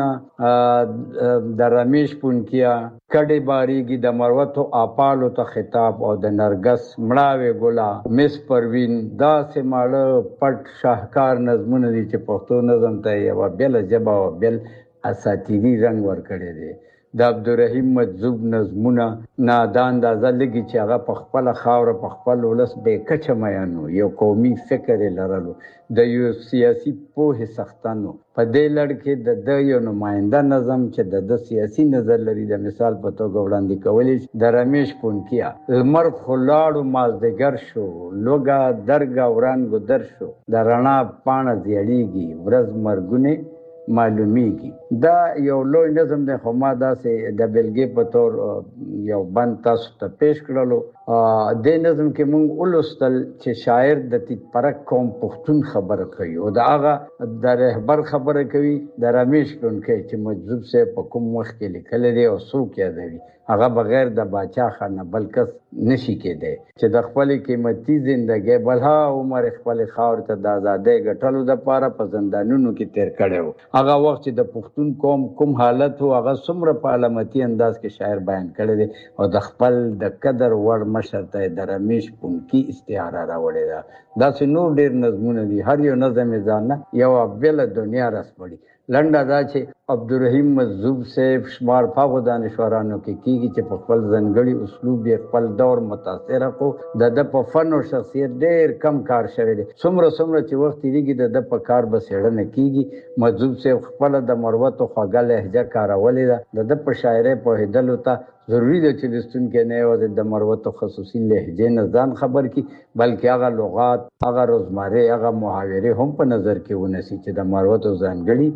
ګلونه د رمیش پونکیا، کډې باریږي د مروتو آپالو ته خطاب او د نرګس مړاوې ګله مس پروین، داسې ماړه پټ شاهکار نظمونه دي چې پښتو نظم ته یوه بېله ژبه او بېل اساطیري رنګ ورکړی دی. د عبدالرحیم مجذوب نظمونه نه دا اندازه لګي چې هغه په خپله خاوره په خپل ولس بې کچه میان و، یو قومي فکر یې لرلو، د یو سیاسي پوهې څښتن و. په دې لړ کې د ده یو نماینده نظم چې د ده سیاسي نظر لري د مثال په توګه وړاندې کولی شي د رمیش پونکیا. لمر خو لاړو مازدیګر شو، لوږه درګه وړانګو در شو، د رڼا پاڼه زیړیږي ورځ مرګونې معلومیږي. دا یو لوی نظم دی خو ما داسې د بېلګې په طور یو بند تاسو ته پیش کړلو. دې نظم کې موږ ولوستل چې شاعر د تیت پرک قوم پښتون خبره کوي او د هغه د رهبر خبره کوي د رمیش پونکی چې مجذوب صاحب په کوم وخت کې لیکلی دی او څوک یادوي. هغه بغیر د باچا خان نه بل کس نشي کېدی چې د خپلې قیمتي زندګۍ بلها عمر خپلې خاورې ته د ازادۍ ګټلو دپاره په زندانونو کې تیر کړی و. هغه وخت چې د پښتون قوم کوم حالت و هغه څومره په علامتي انداز کې شاعر بیان کړی دی او د خپل د قدر وړ مشر ته د رمیش پونکي استعاره راوړې ده. داسې نور ډېر نظمونه دي، هر یو نظم یې ځان نه یوه بېله دنیا رسپړي. لنډه دا چې عبدالرحیم مجذوب صاحب شمار په هغو دانشورانو کې کېږي چې په خپل ځانګړي اسلوب یې خپل دور متاثره کړو. د ده په فن او شخصیت ډېر کم کار شوی دی. څومره څومره چې وخت تېرېږي د ده په کار به څېړنه کېږي. مجذوب صاحب خپله د مروتو خوږه لهجه کارولې ده. د ده په شاعرۍ پوهېدلو ته ضروري ده چې لوستونکی نه یوازې د مروتو خصوصي لهجې نه ځان خبر کړي بلکې هغه لغات، هغه روزمرې، هغه محاورې هم په نظر کې ونیسي چې د مروتو ځانګړي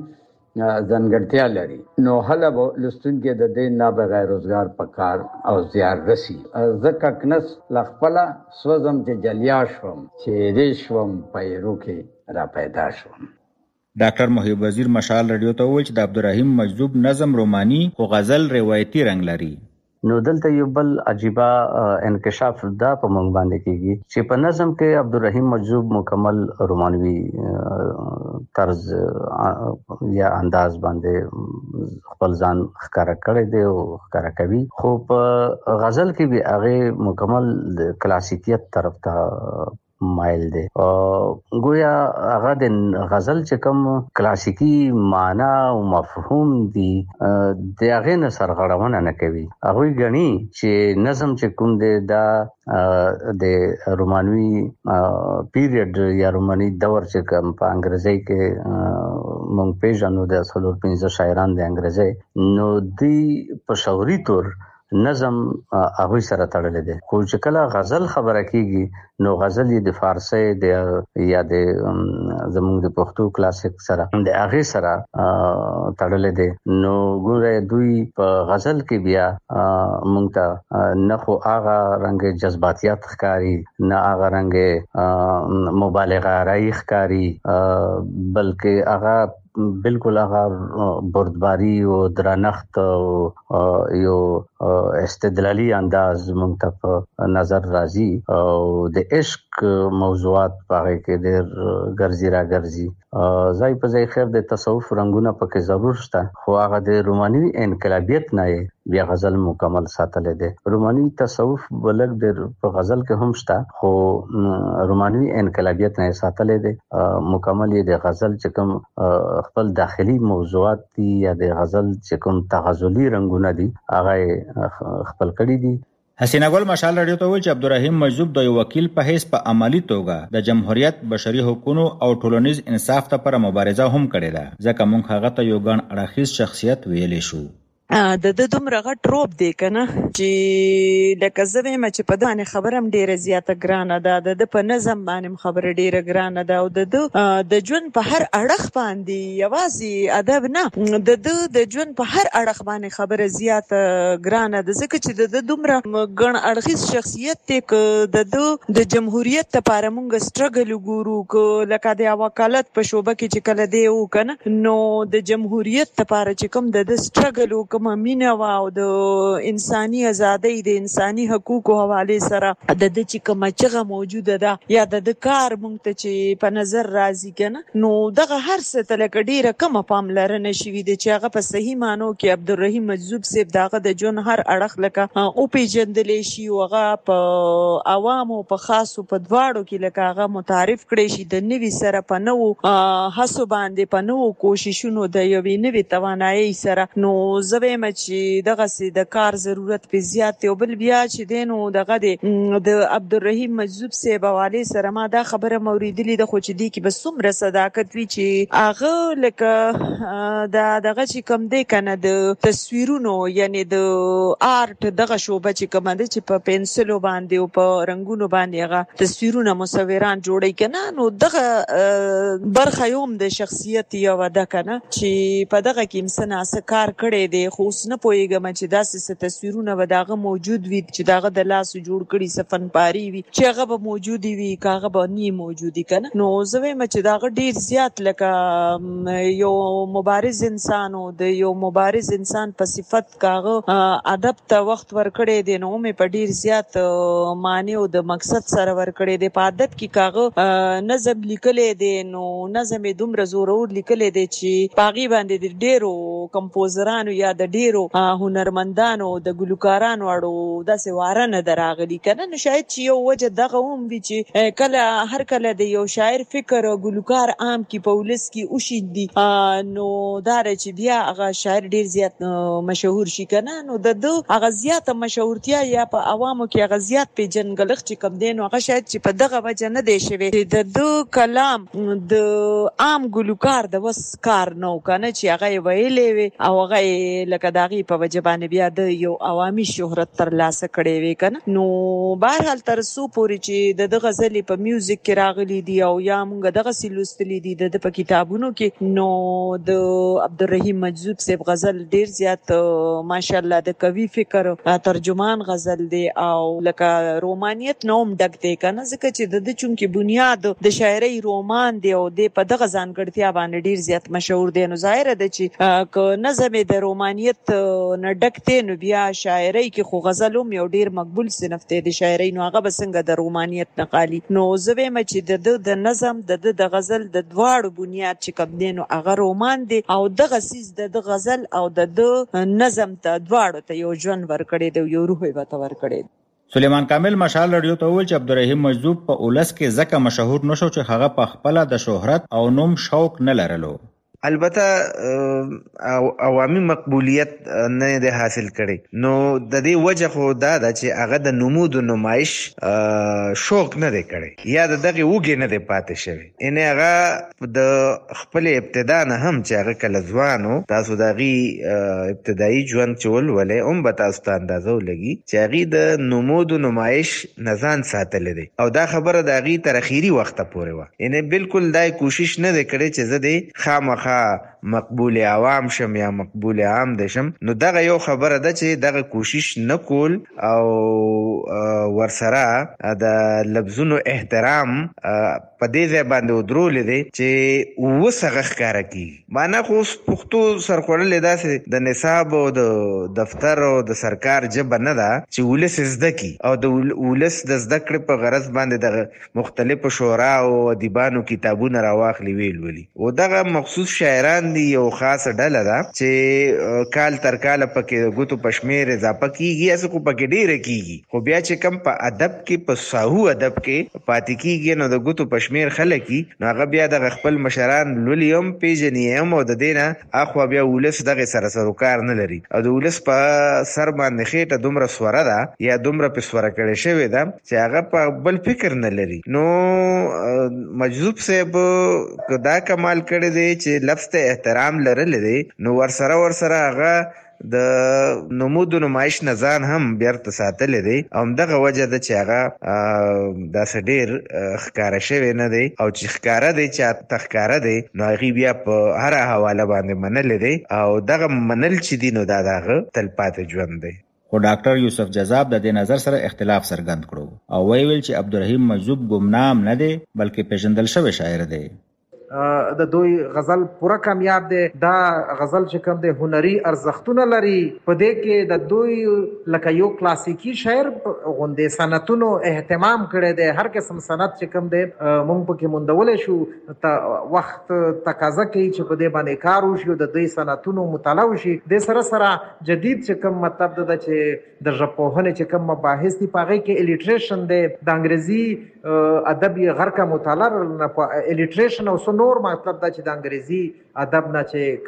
ځانګړتیا لري نو هله به لستونکي د دې نه بغیر روزګار په کار او زیار رسی زکه کنس لخپله سوزم چې جلیا شوم چې ریشوم پیرو کې را پیدا شوم. ډاکټر محب وزیر مشال رادیو ته وویل چې د عبدالرحیم مجذوب نظم رومانی او غزل روایتي رنگ لري. نو دلته یو بل عجیبه انکشاف دا په مونږ باندې کیږي چې په نظم کې عبدالرحیم مجذوب مکمل رومانوي طرز یا انداز باندې خپل ځان ښکارا کړی دی او ښکارا کوي خو په غزل کې به هغه مکمل کلاسیکیت طرف ته مایل دی گویا هغه د غزل چې کوم کلاسیکی معنا او مفهوم دی د هغه نه سرغړونه نه کوي. هغه غني چې نظم چې کوم دی دا د رومانوي پیریډ یا روماني دور چې کوم په انګریزي کې مونږ پیژنو د څلور پنځه شاعران د انګریزي نو دی په شعوري تور نظم هغه سره تړلې ده خو چې کله غزل خبره کیږي نو غزل یې د فارسی د یا د زموږ د پښتو کلاسیک سره د هغه سره تړلې ده نو ګوره دوی په غزل کې بیا مونږ ته نه خو هغه رنګ جذباتیات ښکاری نه هغه رنګ مبالغه راي ښکاری بلکې هغه بالکل هغه بردباری او درنښت او یو استدلالی انداز مونږ ته په نظر راځي او د عشق موضوعات پاره کې ډېر ګرځي را ګرځي ځای په ځای خیر د تصوف رنگونه پکې ضرور شته خو هغه د رومانوي انقلابیت نه بیا غزل مکمل ساتل دي. رومانوي تصوف بلګ د په غزل کې هم شته خو رومانوي انقلابیت نه ساتل دي مکمل د غزل چې کوم خپل داخلي موضوعات دي یا د غزل چې کوم تغزلی رنگونه دي هغه خپل کړی دي. حسینه ګل مشال رادیو ته ویل چې عبدالرحیم مجذوب د یو وکیل په حیث په عملی توګه د جمهوریت بشري حقوقو او ټولنیز انصاف لپاره مبارزه هم کړې ده ځکه موږ هغه ته یو ګڼ اړخیز شخصیت ویلې شو. د د دومره غټ روب دی کنه چې لکه زه وایم چې په دانه خبرم ډیره زیاته ګرانه ده د په نظم باندې خبره ډیره ګرانه ده او د د ژوند په هر اړخ باندې یوازې ادب نه د د د ژوند په هر اړخ باندې خبره زیاته ګرانه ده ځکه چې د دومره ګڼ اړخیز شخصیت دی ک د د جمهوریت لپاره مونږ سټرګل وګورو ک لکه د وکالت په شوبه کې چې کله دی و کنه نو د جمهوریت لپاره چې کوم د سټرګل وک مینه او د انساني ازادۍ د انساني حقوقو حواله سره د د چې کومه چغه موجوده ده یا د کار مونږ ته چې په نظر راځي کنه نو دغه هر څه ته لکه ډیره کم پاملرنه شوې ده چې هغه په صحیح معنی کې عبدالرحیم مجذوب صاحب دغه د جون هر اړخ لکه او پیجندلې شي او هغه په عوامو په خاصو په دواړو کې لکه هغه متعارف کړي شي د نوي سره په نو هڅو باندې په نو کوششونو د یو نوي توانایي سره نو زه چې دغه سي د کار ضرورت په زیات او بل بیا چې دینو دغه د عبدالرحیم مجذوب صاحب حواله سره ما دا خبره موریدلی د خو چې دی کې بس څومره صداقت وی چې هغه لکه دا دغه چې کم دی کنه د تصویرونو یعنی د آرت دغه شوبه چې کوم دی چې په پنسلو باندې او په رنگونو باندې هغه تصویرونه مصوران جوړی کنه نو دغه برخه یوم د شخصیت یو ده کنه چې په دغه کې انسان اسکار کړي دی خو اوس نه پوهیږم چې داسې تصویرونه به داغه موجود وي چې داغه د لاس جوړ کړي سفن پاری وي چې هغه به موجود وي کاغه به نه موجودي کنه نو زه وایم چې داغه ډیر زیات لکه یو مبارز انسان او د یو مبارز انسان په صفت کاغه ادب ته وخت ورکړي دی نو مې په ډیر زیات معنی او د مقصد سره ورکړي دی په ادب کې کاغه نظم لیکلې دی نو نظم دومره زورور لیکلې دی چې پاغي باندې ډیرو کمپوزرانو یا د ډیرو هنرمندانو د ګلوکارانو اړو داسې واره نه دراغلي کنه نو شاید چې یو وجه دغه هم وي چې کله هر کله د یو شاعر فکر او ګلوکار عام کی پولیس کی اوشیندي نو دار چې بیا هغه شاعر ډیر زیات مشهور شي کنه نو د هغه زیات مشهورتیا یا په عوامو کې هغه زیات په جنګلخ چې کم دین هغه شاید چې په دغه وجه نه دی شوی د دو کلام د عام ګلوکار د وس کار نو کنه چې هغه ویلې وي او هغه لکه داغي په وجبانه بیا د یو عوامي شهرت تر لاسه کړي وي کنه. نو بهرحال تر سو پوري چې د غزل په میوزیک کې راغلي دی او یا موږ دغه سلوستلې دي د په کتابونو کې، نو د عبدالرحیم مجذوب صاحب غزل ډیر زیات ماشاءالله د قوي فکر ترجمان غزل دی او لکه رومانیت نوم ډک دی کنه، ځکه چې د د چونکی بنیاد د شاعري رومان دی او د په دغه ځانګړتیا باندې ډیر زیات مشهور دی. نو ظاهر ده چې ک نظم د رومانیت نه ډک دی، نو بیا شاعري کې خو غزلوم یو ډیر مقبول صنف دی د شاعري، نو هغه بسنګ د رومانیت نقالي. نو زه وایم چې د د نظم د د غزل د دواړو بنیاد چې کوم دی نو هغه رومان دی او دغه سیس د غزل او د نظم ته دواړو ته یو ژوند ورکړی دی، یو روح یې ته ورکړی دی. سلیمان کامل مشال رادیو ته ویل چې عبدالرحیم مجذوب په اولس کې ځکه مشهور نشو چې هغه په خپل د شهرت او نوم شوق نه لرلو. البته عوامي مقبولیت نه ده حاصل کړي، نو د دې وجه خو دا ده چې هغه د نمود و نمایش شوق نه دی کړي یا د دغه وګي نه دی پاتې شوی. ان هغه د خپل ابتدا نه هم چې هغه کله ځوانو تاسو دغه ابتدایي ژوند چول ولې هم به تاسو ته اندازه ولګي چې هغه د نمود و نمایش نزان ساتل دي او دا خبره د هغه تر اخیری وخت پورې و. ان بالکل دای کوشش نه دی کړي چې زه دې خامخ مقبول عوام شم یا مقبول عام دشم. نو دغه یو خبره ده چې دغه کوشش نکول او ورسره د لفظونو احترام په دې ځای باندې ودرول دي چې وسغه ښکارا کی. معنا خو پښتو سرخوړلې داسې د نصاب او د دفتر او د سرکار جبه نه ده چې ولس زده کی او د ولس د زده کړې په غرض باندې د مختلفو شورا او ادیبانو کتابونه راواخلي ویل ولي. او دغه مخصوص شاعران دی یو خاص ډله ده چې کال تر کال پکې غوتو پشمیر اضافه کیږي، اسه کو پکې ډیره کیږي، خو بیا چې کم په ادب کې په ساهو ادب کې پاتې کیږي نو د غوتو پشمیر خلک نو هغه بیا د خپل مشران لولیم پیژنیم او د دینه اخو بیا ولس دغه سره سروکار نه لري او د ولس په سر باندې خېټه دومره سوره ده یا دومره په سوره کړي شوی ده چې هغه په بل فکر نه لري. نو مجذوب صاحب دا کمال کړی دی چې لفظ ته احترام لرل دي، نو ورسره ورسره هغه د نمود و نمایش نزان هم بیرته ساتل دي او دغه وجه ده چې هغه د سډیر ښکارا شوی نه دی او چې ښکارا دی چې تخکارا دی نو هغه بیا په هر حواله باندې منل دي او دغه منل چې دی نو دا دغه تلپاتې ژوند دی. خو ډاکټر یوسف جذاب د دې نظر سره اختلاف څرګند کړو او ویل چې عبدالرحیم مجذوب ګمنام نه دی بلکې پیژندل شوی شاعر دی. د دوی غزل پورا کامیاب دی. دا غزل چې کوم دی هنري ارزښتونه لري، په دې کې د دوی لکه یو کلاسیکی شاعر غوندې سنتونو اهتمام کړی دی. هر قسم سنت چې کوم دی مونږ پکې موندولی شو، وخت تقاضا کوي چې په دې باندې کار وشي او د دوی سنتونو مطالعه وشي. د سره سره جدید چې کوم مطلب ده چې د ژبپوهنې چې کوم مباحث دي په هغې کې الیټریشن دی، د انګریزي ادب یې غرقه مطالعه نه په الیټریشن او نور مطلب دا چې د انګریزي ادب نه چې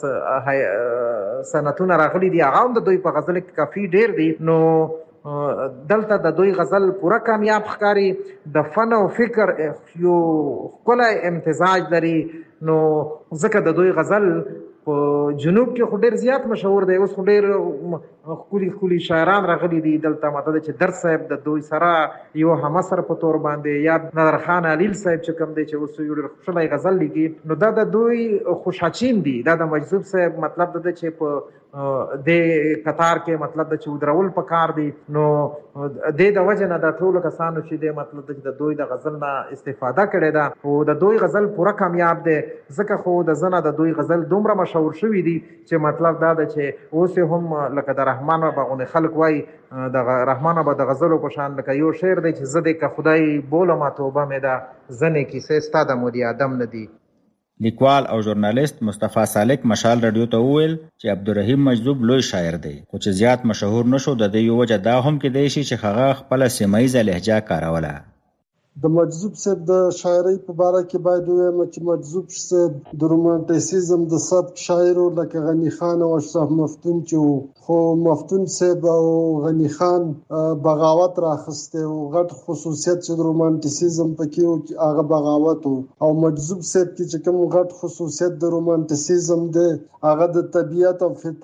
کوم سنتونه راغلي دي هغه هم د دوی په غزل کې کافي ډیر دي. نو دلته د دوی غزل پورا کامیاب ښکاري، د فن او فکر یو ښکلی امتزاج لري. نو ځکه د دوی غزل په جنوب کې خو ډیر زیات مشهور دی. اوس خو ډیر ښکلي ښکلي شاعران راغلي دي دلته، ماته چې در صاحب د دوی سره یو همسر په تور باندې یا نادر خان علیل صاحب چې کوم دی چې اوس یو ډېر ښکلی غزل لیکي، نو دا د دوی خوشاچین دي. دا د مجذوب صاحب مطلب ده چې په د قطار کې مطلب ده چې ودرول پکار دي. نو د د وجه نه د ټولو کسانو چې د مطلب ده چې د دوی د غزل نه استفاده کړې ده او د دوی غزل پوره کامیاب دی. ځکه خو د زنه د دوی غزل دومره مشهور شوي دي چې مطلب دا ده چې اوس هم لکه د رحمان بابا غونې خلک وایي د رحمان بابا د غزلو په شان لکه یو شعر دی چې زه دې که خدای بولم توبه مې ده ځنې کیسې ستا د مودي ادم نه دي. لیکوال او ژورنالیست مصطفی سالک مشال رادیو ته وویل چې عبدالرحیم مجذوب لوی شاعر دی، خو چې زیات مشهور نشو د دې یو وجه دا هم کېدای شي چې هغه خپله سیمه ییزه لهجه کاروله. د مجذوب صاحب د شاعرۍ په باره کې باید ووایم چې مجذوب صاحب د رومانتیسیزم د سبک شاعرو لکه غني خان او اشرف مفتون چې وو، خو مفتون صاحب او غني خان بغاوت راخسته او غټ خصوصیت چې د رومانتیسیزم پکې وو هغه بغاوت وو. او مجذوب صاحب کې چې کوم غټ خصوصیت د رومانتیسیزم دی هغه د طبیعت او فطرت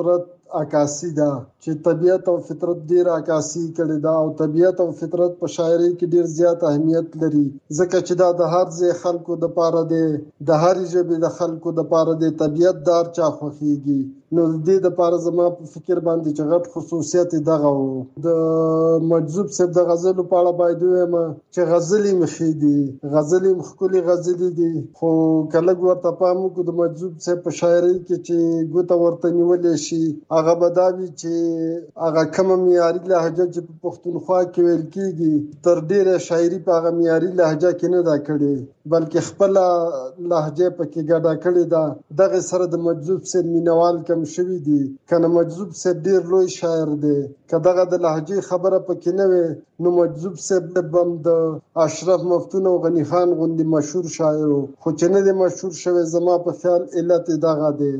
عکاسي ده چې طبیعت او فطرت ډیر عکاسي کړي دا او طبیعت او فطرت په شاعري کې ډیر زیات اهمیت لري ځکه چې دا د هر ځای خلکو د پاره دی د هر ژبې د خلکو د پاره دی طبیعت دار چا خوخيږي نو د دې د پاره زما په فکر باندې چې غټ خصوصیت دغه وو د مجذوب صاحب د غزل په اړه باید وایم چې غزلې مخې دي غزلې مخکلي غزلې دي خو کله ورته پام کو د مجذوب صاحب په شاعري کې چې ګوته ورته نیولې شي هغه بداوی چې هغه کوم معیاري لهجه چې په پښتونخوا کې ویل کیږي تر ډیره شاعري په هغه معیاري لهجه کې نه دا کړي بلکې خپل لهجه پکې ګډه کړې ده دغه سره د مجذوب صاحب مینوال کم شوی دي کنه مجذوب صاحب ډیر لوی شاعر دی کداغه د لهجه خبره پکې نه وي نو مجذوب صاحب بم د اشرف مفتون او غنی خان غوندي مشهور شاعر خو چې نه دی مشهور شوی زما په خیال علت دغه دی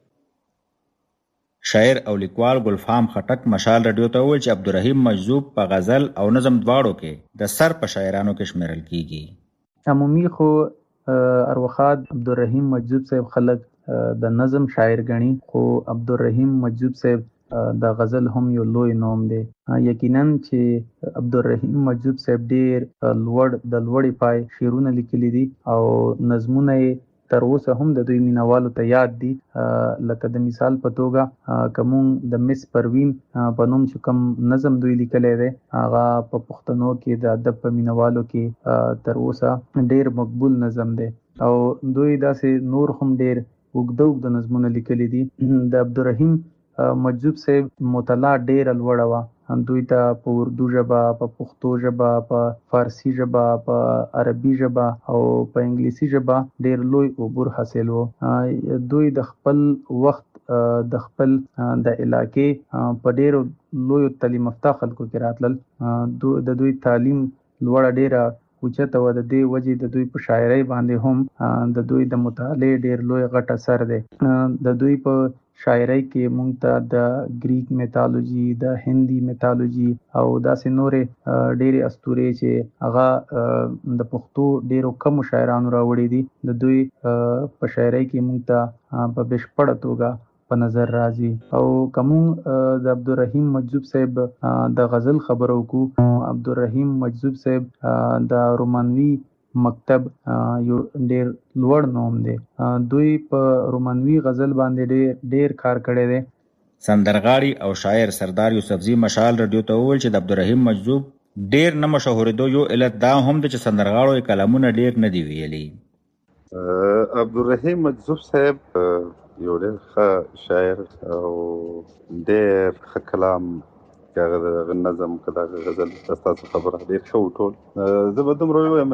شاعر او لیکوال ګلفام خټک مشال رادیو ته وویل چې عبدالرحیم مجذوب په غزل او نظم دواړو کې د سر په شاعرانو کې شمیرل کیږي عمومي خو اروخاد عبدالرحیم مجذوب صاحب خلک د نظم شاعر غني خو عبدالرحیم مجذوب صاحب د غزل هم یو لوی نوم دی یقینا چې عبدالرحیم مجذوب صاحب ډیر لوړ د لوړی پای شعرونه لیکلي دي او نظمونه تر اوسه هم د دوی مینوالو ته یاد دي لکه د مثال په توګه کوم د مس پروین په نوم چې کوم نظم دوی لیکلی دی هغه په پښتنو کې د ادب په مینوالو کې تر اوسه ډیر مقبول نظم دی او دوی داسې نور هم ډیر وګدو د نظمونه لیکلي دي د عبدالرحیم مجذوب صاحب مطالعه ډیره لوړه وه دوی ته په اردو ژبه په پښتو ژبه په فارسی ژبه په عربي ژبه او په انګلیسي ژبه ډیر لوی عبور حاصل وو دوی د خپل وخت د خپل د علاقې په ډیرو لوی تعلیم یافته خلکو کې راتلل د دوی تعلیم لوړه ډیره اوچته و د دې وجې د دوی په شاعرۍ باندې هم د دوی د مطالعې ډیر لوی غټ اثر دی د دوی په شاعرۍ کې مونږ ته د گریک میتالوجي د هندي میتالوجي او داسې نورې ډېرې اسطورې چې هغه د پښتو ډېرو کمو شاعرانو راوړي دي د دوی په شاعرۍ کې مونږ ته په بشپړه توګه په نظر راځي او کوم د عبدالرحیم مجذوب صاحب د غزل خبرو کو عبدالرحیم مجذوب صاحب د رومانوي مکتب یو ډیر لوړ نوم دی دوی په رومانوي غزل باندې ډیر ډیر کار کړی دی سندرغاړي او شاعر سردار یوسفزي مشال رادیو ته وویل چې د عبدالرحیم مجذوب ډیر نه مشهورېدو یو علت دا هم د چې سندرغاړو کلامونه ډیر نه دی ویلي عبدالرحیم مجذوب صاحب یو ډېر ښه شاعر او ډېر ښه کلام که هغه نظم که د هغه غزل ستاسو خبره ډېر ښه و ټول زه به دومره ووایم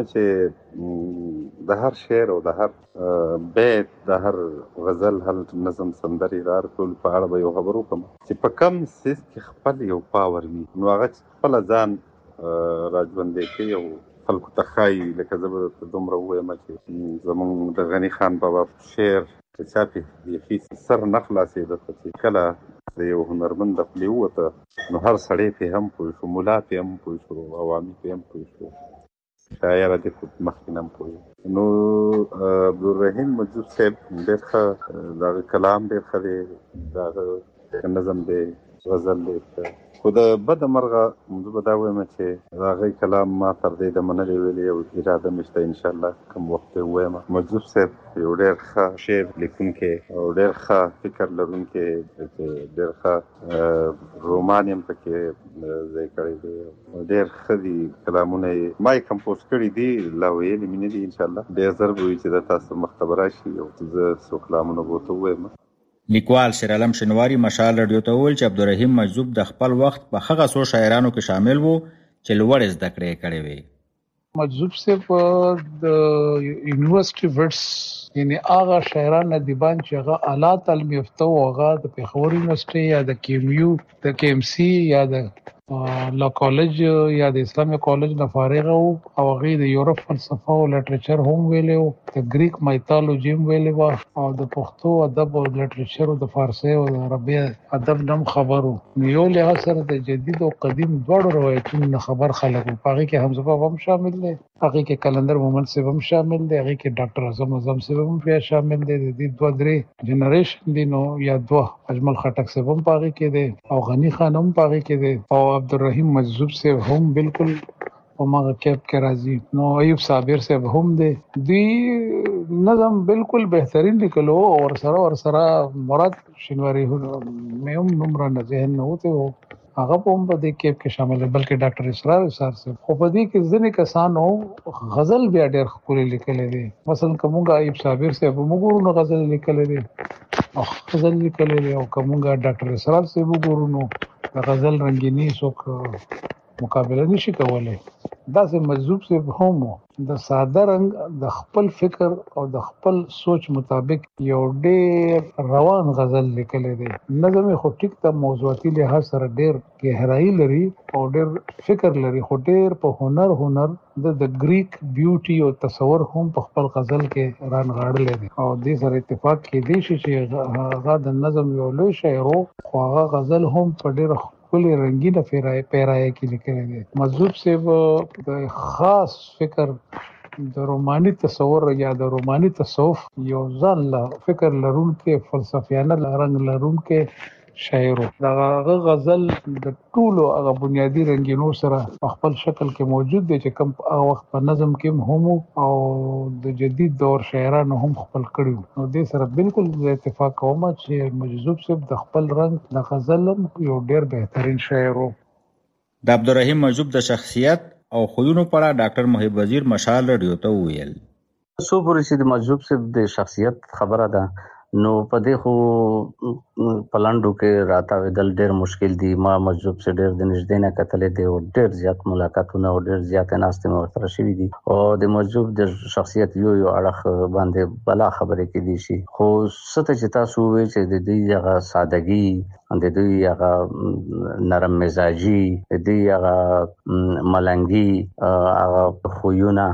چې د هر شعر او د هر بیت د هر غزل هر نظم سندرې د هر ټول په اړه به یو خبر وکړم چې په کم څیز کې خپل یو پاور وي نو هغه چې خپله ځان راژوندی کوي او خلکو ته ښایي لکه زه به درته دومره ووایم چې زمونږ د غني خان بابا شعر چې چا پې بیخي سر نه خلاصېده ته چې کله د یو هنرمند د خولې ووته نو هر سړی پې هم پوه شو ملا پې هم پوه شو عوامي پې هم پوه شو شاعره دې خو مخکې نه هم پوه نو عبدالرحیم مجذوب صاحب ډېر ښه د هغه کلام ډېر ښه دی د هغه نظم دی غزل دی خو د بده مرغه زه به دا وایم چې د هغوی کلام ما تر دې دمه نه دی ویلی او اراده مې شته انشاءالله کوم وخت یې ووایم مجذوب صاحب یو ډېر ښه شعر لیکونکی او ډېر ښه فکر لرونکی ډېر ښه رومان یې هم پکې ځای کړی دی ډېر ښه دي کلامونه یې ما یې کمپوز کړي دي لا ویلي مې نه دي انشاءالله ډېر ژر به وي چې د تاسو مخ ته به راشي او زه څو کلامونه به ورته ووایم لیکوال شیرعالم شنواری مشال رادیو ته وویل چې عبدالرحیم مجذوب د خپل وخت په هغه څو شاعرانو کې شامل وو چې لوړې زده کړې کړې وې مجذوب صاحب د یونیورسيټي ورډز یعنی هغه شاعران ادیبان چې هغه اعلی تعلیم یافته او هغه د پیښور یونیورسيټي یا د کیم یو د کیم سی یا د لا کالج یا د اسلامي کالج نه فارغ او هغه د یورپ فلسفه او لټریچر هم ویلو د ګریک مایتالوجی ویلې و او د پښتو ادب او لټریچر او د فارسی او د عربي ادب نم خبرو یو له سره د جدید او قدیم دوړو روایتونو خبر خلک په هغه کې حمزه بابا هم شامل دي، هغه کې کلندر مومن صاحب هم شامل دي، هغه کې ډاکټر اعظم اعظم صاحب هم بیا شامل دي. د دې دوه درې جنریشن دي نو یا دوه اجمل خټک صاحب هم پاره کې دي او غنی خان هم پاره کې دي او عبدالرحیم مجذوب صاحب هم بالکل په ماغه کېپ کې راځي. نو ایوب صابر صاحب هم دي. دی نظم بالکل بهترین لیکلو او سره ور سره مراد شینواری مې هم نمبر نه ذهن نه وته هغه په هم په دې کې کې شامل دي، بلکې ډاکټر اسرار اسرار صاحب خو په دې کې ځینې کسانو غزل بیا ډېر ښکلي لیکلي دي. مثلا کومګه ایوب صابر صاحب موږ نو غزل لیکلي دي او غزل لیکلي دي او کومګه ډاکټر اسرار صاحب وګورو د غزل رنگینی څوک مقابله نشي کولای. دا سه مجذوب صاحب هم د ساده رنگ د خپل فکر او د خپل سوچ مطابق یو ډېر روان غزل لیکلی دی. نظم خو ټیک ته موضوعاتي لحاظ سره ډېر گہرائی لري او ډېر فکر لري خو ډېر په هنر هنر د د ګریک بیوټي او تصور هم په خپل غزل کې رانغاړل دي او د سره اتفاق کې دی چې هغه د نظم یو لوی شاعر خو هغه غزل هم په ډېر کلی رنگینه پیرای پیرای کې لیکل دي. مجذوب صاحب د خاص فکر د روماني تصور یا د روماني تصوف یو ځل فکر لرونکو فلسفیانه رنګ لرونکو شاعر دا غزل د ټولو هغه بنیادی رنگینو سره په خپل شکل کې موجود دي چې کوم هغه وخت په نظم کې هم او د جدید دور شاعرانو هم خپل کړیو. نو د سره بالکل اتفاق کوم چې مجذوب صاحب د خپل رنگ د غزل یو ډیر بهترین شاعر وو. د عبدالرحیم مجذوب د شخصیت او خویونو په اړه ډاکټر محب وزیر مشال رادیو ته ویل. سو پورې چې د مجذوب صاحب د شخصیت خبره ده نو په دې خو پلاندو کې راتاوېدل ډېر مشکل دي. ما مجذوب سره ډېر د نږدې نه کتلې دي او ډېر زیات ملاقاتونه او ډېر زیات ناستې مې ورسره شوي دي او د مجذوب د شخصیت یو یو اړخ باندې بلا خبرې کېدی شي خو څه ته چې تاسو ووایئ چې د دوی هغه سادګي د دوی هغه نرم مزاجي د دوی هغه ملنګي هغه خویونه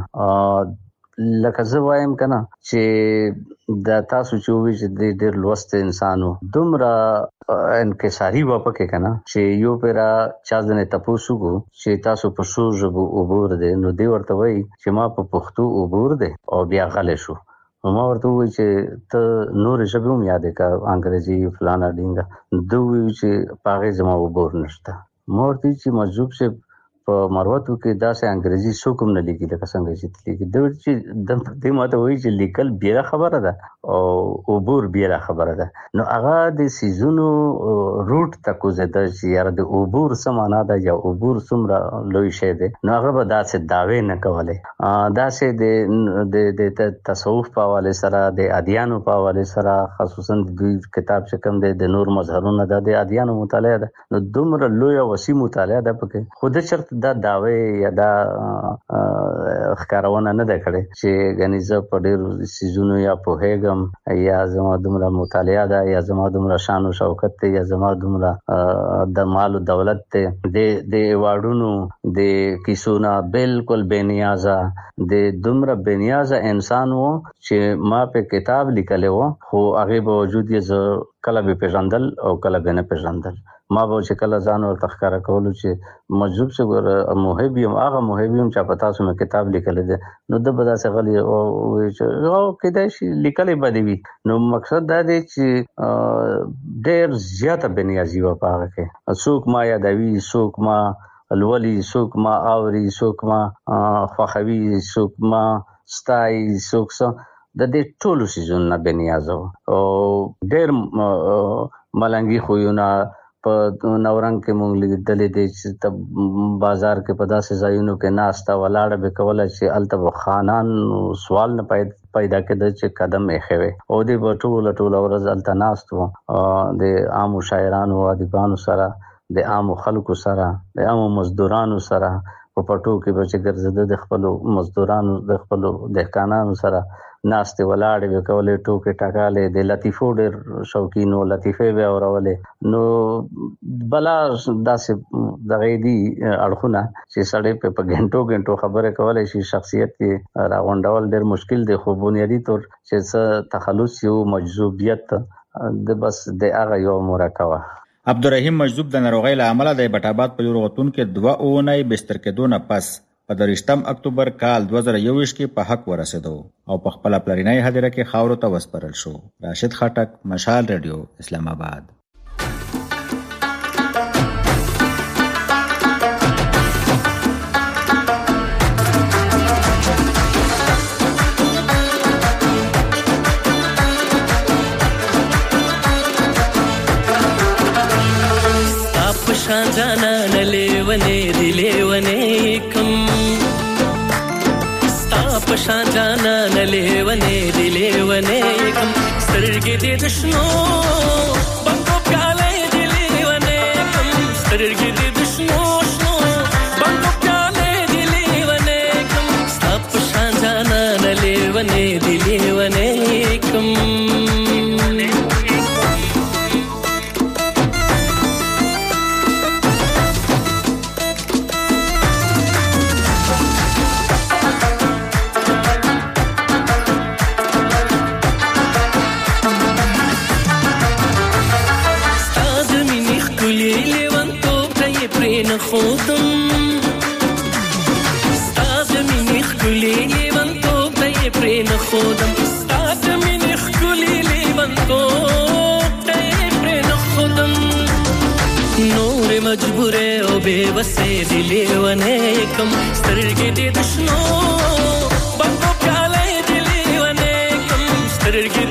لکه زه وایم کنه چې د تاسو چې وی چې د ډېر لوست انسانو دومره انکساری واپکه کنه چې یو پیرا چا ځنه تاسو کو چې تاسو په شو ژبو عبور دي نو دی ورته وای چې ما په پښتو عبور دي او بیا غلې شو. ما ورته وای چې ته نور ژبه هم یاد کا انګریزي فلانا ډینګه دوی چې پاغه زما عبور نشته. مورتي چې مجذوب سے په مروتو کې داسې انګریزي څوک هم نه لیکي لکه څنګه چې لیکي د چې د دې ماته وایي چې لیکل بیره خبره ده او عبور بیره خبره ده. نو هغه د سیزونو روټ تکو زده چې یاره د عبور څه معنا ده یا عبور څومره لوی شی دی نو هغه به داسې دعوې نه کولې. داسې د د تصوف په حواله سره د ادیانو په حواله سره خصوصا د دوی کتاب چې کوم دی د نور مظهرونه ده د ادیانو مطالعه ده نو دومره لوی او وسیع مطالعه ده پکې خود چرته دا داوی یا دا ښکارونه نه ده کړې چې غنیزه په ډېر سیزونو یا په هیګم یا زما دومره مطالعه ده یا زما دومره شان او شوکت ته یا زما دومره د مال او دولت ته د د واړونو د کیسونه بالکل بنیازه د دومره بنیازه انسان وو چې ما په کتاب لیکلو خو هغه به وجود یې کله به پیژندل او کله به نه پیژندل. ما به چې کله ځان ورته ښکاره کولو چې مجذوب څه محب یم هغه محب یم چې په تاسو مې کتاب لیکلی دی نو ده به داسې غلی وایي چې او کیدای شي لیکلی به دې وي. نو مقصد دا دی چې ډېر زیاته بنیازي وه په هغه کې څوک ما یادوي څوک ما لولي څوک ما اوري څوک ما خوښوي څوک ما ستایي څوک څه د دې ټولو څیزونو نه بنیازه وه او ډېر ملنګي خویونه په نورنګ کې مونږ لیدلې دي چې ته بازار کې په داسې ځایونو کې ناسته ولاړه به کوله چې هلته خانان سوال نه پیدا کېده چې قدم ایښی وی او دوی به ټوله ټوله ورځ هلته ناست وو د عامو شاعرانو ادیبانو سره د عامو خلکو سره د عامو مزدورانو سره په پټو کې به چې ګرځېده د خپلو مزدورانو د خپلو دهقانانو سره ناشته ولاړې وکولې ټوکې ټاکالې د لطیفو ډېر شوقینو لطیفه به اورولې نو بلا داسې دغه دی اړخونه چې سړی په غنټو غنټو خبره کولای شي شخصیت کې راغونډول ډېر مشکل دی خو بنیادی طور چې څه تخلص یو مجذوبیت د بس د هغه یو مرکبه. عبدالرحیم مجذوب د ناروغۍ له امله د بټاباد په یو روغتون کې دوه اونۍ بستر کېدو نه پس په درشتم اکتوبر کال دوه زره یوویشت کې په حق ورسېدو او په خپل پلرینۍ هدیره کې خاورو ته وسپارل شو. راشد خټک، مشال رادیو، اسلام آباد. जाना न लेवने दिलेवने कम स्ताप शान जाना न लेवने दिलेवने कम सरगे दे दुश्मनो बंको प्याले दिलेवने कम सरगे दे दुश्मनो शनो बंको प्याले दिलेवने कम स्ताप शान जाना न लेवने दिलेवने कम خودم استاد منی خلی لیوان تو تای پرین خودم استاد منی خلی لیوان تو تای پرین خودم نور مجبوره او بےوسه دی لیوانه کم سترګې دې دشنو بنګو پیاله دی لیوانه کم سترګې